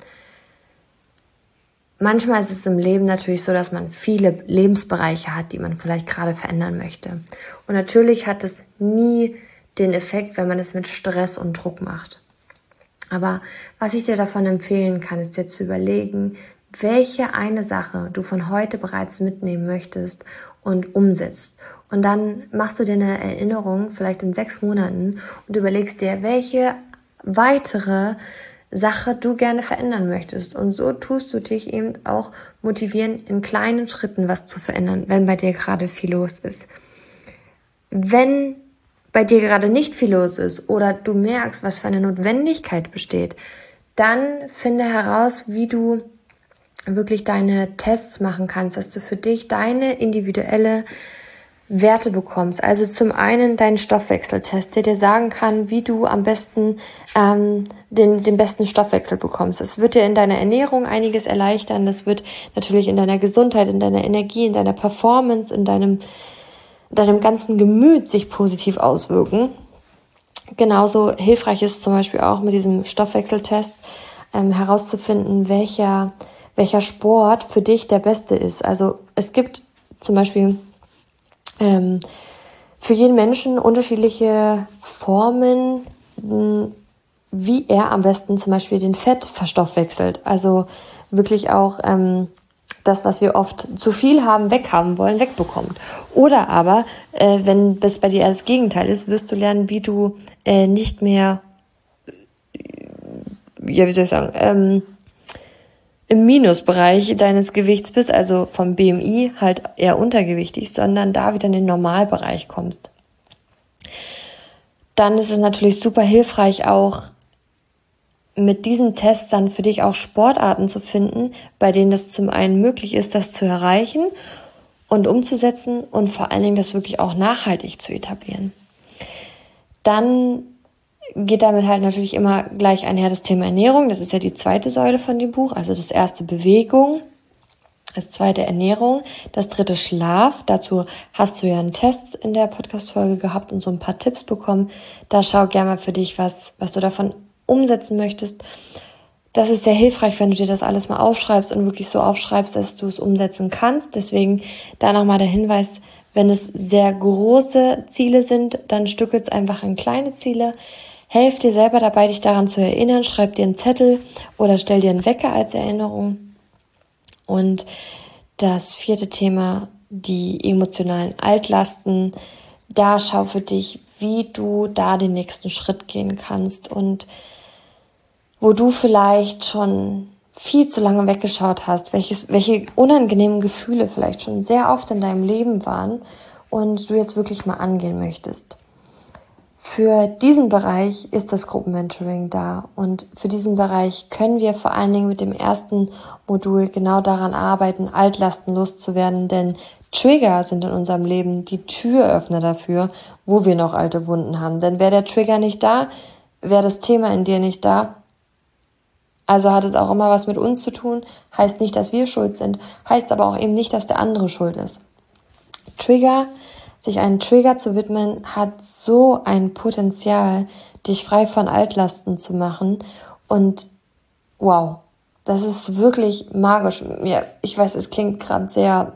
Speaker 1: Manchmal ist es im Leben natürlich so, dass man viele Lebensbereiche hat, die man vielleicht gerade verändern möchte. Und natürlich hat es nie den Effekt, wenn man es mit Stress und Druck macht. Aber was ich dir davon empfehlen kann, ist dir zu überlegen, welche eine Sache du von heute bereits mitnehmen möchtest und umsetzt. Und dann machst du dir eine Erinnerung, vielleicht in sechs Monaten, und überlegst dir, welche weitere Sache du gerne verändern möchtest. Und so tust du dich eben auch motivieren, in kleinen Schritten was zu verändern, wenn bei dir gerade viel los ist. Wenn bei dir gerade nicht viel los ist oder du merkst, was für eine Notwendigkeit besteht, dann finde heraus, wie du wirklich deine Tests machen kannst, dass du für dich deine individuelle Werte bekommst. Also zum einen deinen Stoffwechseltest, der dir sagen kann, wie du am besten ähm, den, den besten Stoffwechsel bekommst. Das wird dir in deiner Ernährung einiges erleichtern. Das wird natürlich in deiner Gesundheit, in deiner Energie, in deiner Performance, in deinem, deinem ganzen Gemüt sich positiv auswirken. Genauso hilfreich ist zum Beispiel auch mit diesem Stoffwechseltest ähm, herauszufinden, welcher, welcher Sport für dich der beste ist. Also es gibt zum Beispiel Ähm, für jeden Menschen unterschiedliche Formen, wie er am besten zum Beispiel den Fett verstoffwechselt. Also wirklich auch ähm, das, was wir oft zu viel haben, weghaben wollen, wegbekommt. Oder aber, äh, wenn das bei dir das Gegenteil ist, wirst du lernen, wie du äh, nicht mehr, ja, wie soll ich sagen, ähm, im Minusbereich deines Gewichts bist, also vom B M I halt eher untergewichtig, sondern da wieder in den Normalbereich kommst. Dann ist es natürlich super hilfreich, auch mit diesen Tests dann für dich auch Sportarten zu finden, bei denen das zum einen möglich ist, das zu erreichen und umzusetzen und vor allen Dingen das wirklich auch nachhaltig zu etablieren. Dann geht damit halt natürlich immer gleich einher das Thema Ernährung. Das ist ja die zweite Säule von dem Buch. Also das erste Bewegung, das zweite Ernährung, das dritte Schlaf. Dazu hast du ja einen Test in der Podcast-Folge gehabt und so ein paar Tipps bekommen. Da schau gerne mal für dich, was, was du davon umsetzen möchtest. Das ist sehr hilfreich, wenn du dir das alles mal aufschreibst und wirklich so aufschreibst, dass du es umsetzen kannst. Deswegen da nochmal der Hinweis, wenn es sehr große Ziele sind, dann stückelt es einfach in kleine Ziele. Helf dir selber dabei, dich daran zu erinnern. Schreib dir einen Zettel oder stell dir einen Wecker als Erinnerung. Und das vierte Thema, die emotionalen Altlasten. Da schau für dich, wie du da den nächsten Schritt gehen kannst und wo du vielleicht schon viel zu lange weggeschaut hast, welches, welche unangenehmen Gefühle vielleicht schon sehr oft in deinem Leben waren und du jetzt wirklich mal angehen möchtest. Für diesen Bereich ist das Gruppenmentoring da und für diesen Bereich können wir vor allen Dingen mit dem ersten Modul genau daran arbeiten, Altlasten loszuwerden, denn Trigger sind in unserem Leben die Türöffner dafür, wo wir noch alte Wunden haben. Denn wäre der Trigger nicht da, wäre das Thema in dir nicht da, also hat es auch immer was mit uns zu tun, heißt nicht, dass wir schuld sind, heißt aber auch eben nicht, dass der andere schuld ist. Trigger, sich einen Trigger zu widmen, hat so ein Potenzial, dich frei von Altlasten zu machen und wow, das ist wirklich magisch. Ja, ich weiß, es klingt gerade sehr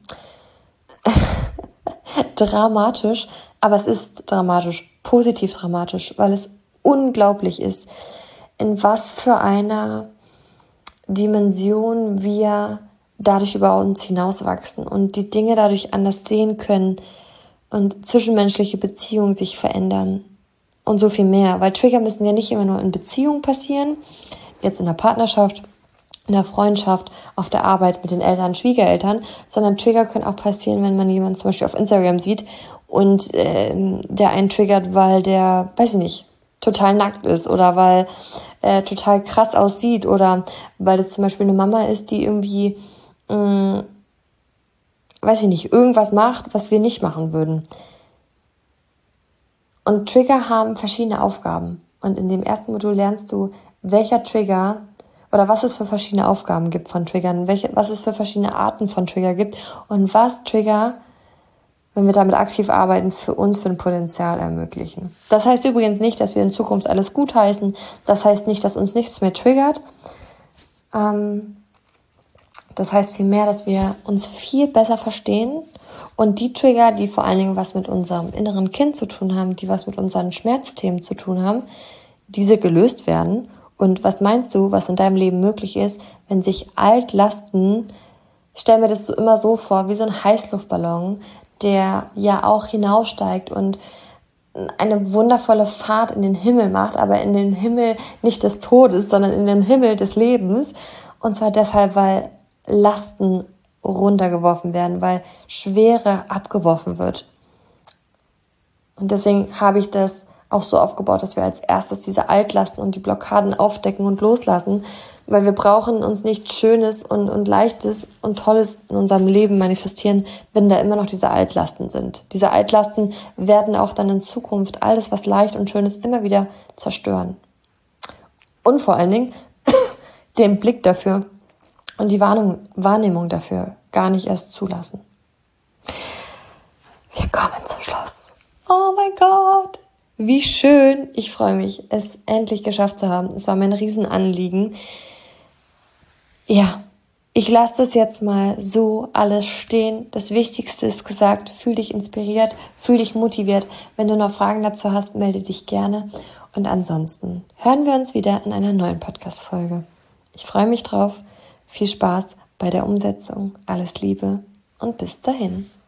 Speaker 1: äh, dramatisch, aber es ist dramatisch, positiv dramatisch, weil es unglaublich ist, in was für einer Dimension wir dadurch über uns hinauswachsen und die Dinge dadurch anders sehen können und zwischenmenschliche Beziehungen sich verändern und so viel mehr. Weil Trigger müssen ja nicht immer nur in Beziehungen passieren, jetzt in der Partnerschaft, in der Freundschaft, auf der Arbeit mit den Eltern, Schwiegereltern, sondern Trigger können auch passieren, wenn man jemanden zum Beispiel auf Instagram sieht und äh, der einen triggert, weil der, weiß ich nicht, total nackt ist oder weil äh, total krass aussieht oder weil es zum Beispiel eine Mama ist, die irgendwie, mh, weiß ich nicht, irgendwas macht, was wir nicht machen würden. Und Trigger haben verschiedene Aufgaben. Und in dem ersten Modul lernst du, welcher Trigger oder was es für verschiedene Aufgaben gibt von Triggern, welche, was es für verschiedene Arten von Trigger gibt und was Trigger, wenn wir damit aktiv arbeiten, für uns für ein Potenzial ermöglichen. Das heißt übrigens nicht, dass wir in Zukunft alles gutheißen. Das heißt nicht, dass uns nichts mehr triggert. Ähm, das heißt vielmehr, dass wir uns viel besser verstehen und die Trigger, die vor allen Dingen was mit unserem inneren Kind zu tun haben, die was mit unseren Schmerzthemen zu tun haben, diese gelöst werden. Und was meinst du, was in deinem Leben möglich ist, wenn sich Altlasten, ich stelle mir das so immer so vor, wie so ein Heißluftballon, der ja auch hinaufsteigt und eine wundervolle Fahrt in den Himmel macht, aber in den Himmel nicht des Todes, sondern in den Himmel des Lebens. Und zwar deshalb, weil Lasten runtergeworfen werden, weil Schwere abgeworfen wird. Und deswegen habe ich das auch so aufgebaut, dass wir als erstes diese Altlasten und die Blockaden aufdecken und loslassen, weil wir brauchen uns nichts Schönes und, und Leichtes und Tolles in unserem Leben manifestieren, wenn da immer noch diese Altlasten sind. Diese Altlasten werden auch dann in Zukunft alles, was leicht und schön ist, immer wieder zerstören. Und vor allen Dingen den Blick dafür und die Wahrnehmung, Wahrnehmung dafür gar nicht erst zulassen. Wir kommen zum Schluss. Oh mein Gott! Wie schön, ich freue mich, es endlich geschafft zu haben. Es war mein Riesenanliegen. Ja, ich lasse das jetzt mal so alles stehen. Das Wichtigste ist gesagt, fühl dich inspiriert, fühl dich motiviert. Wenn du noch Fragen dazu hast, melde dich gerne. Und ansonsten hören wir uns wieder in einer neuen Podcast-Folge. Ich freue mich drauf. Viel Spaß bei der Umsetzung. Alles Liebe und bis dahin.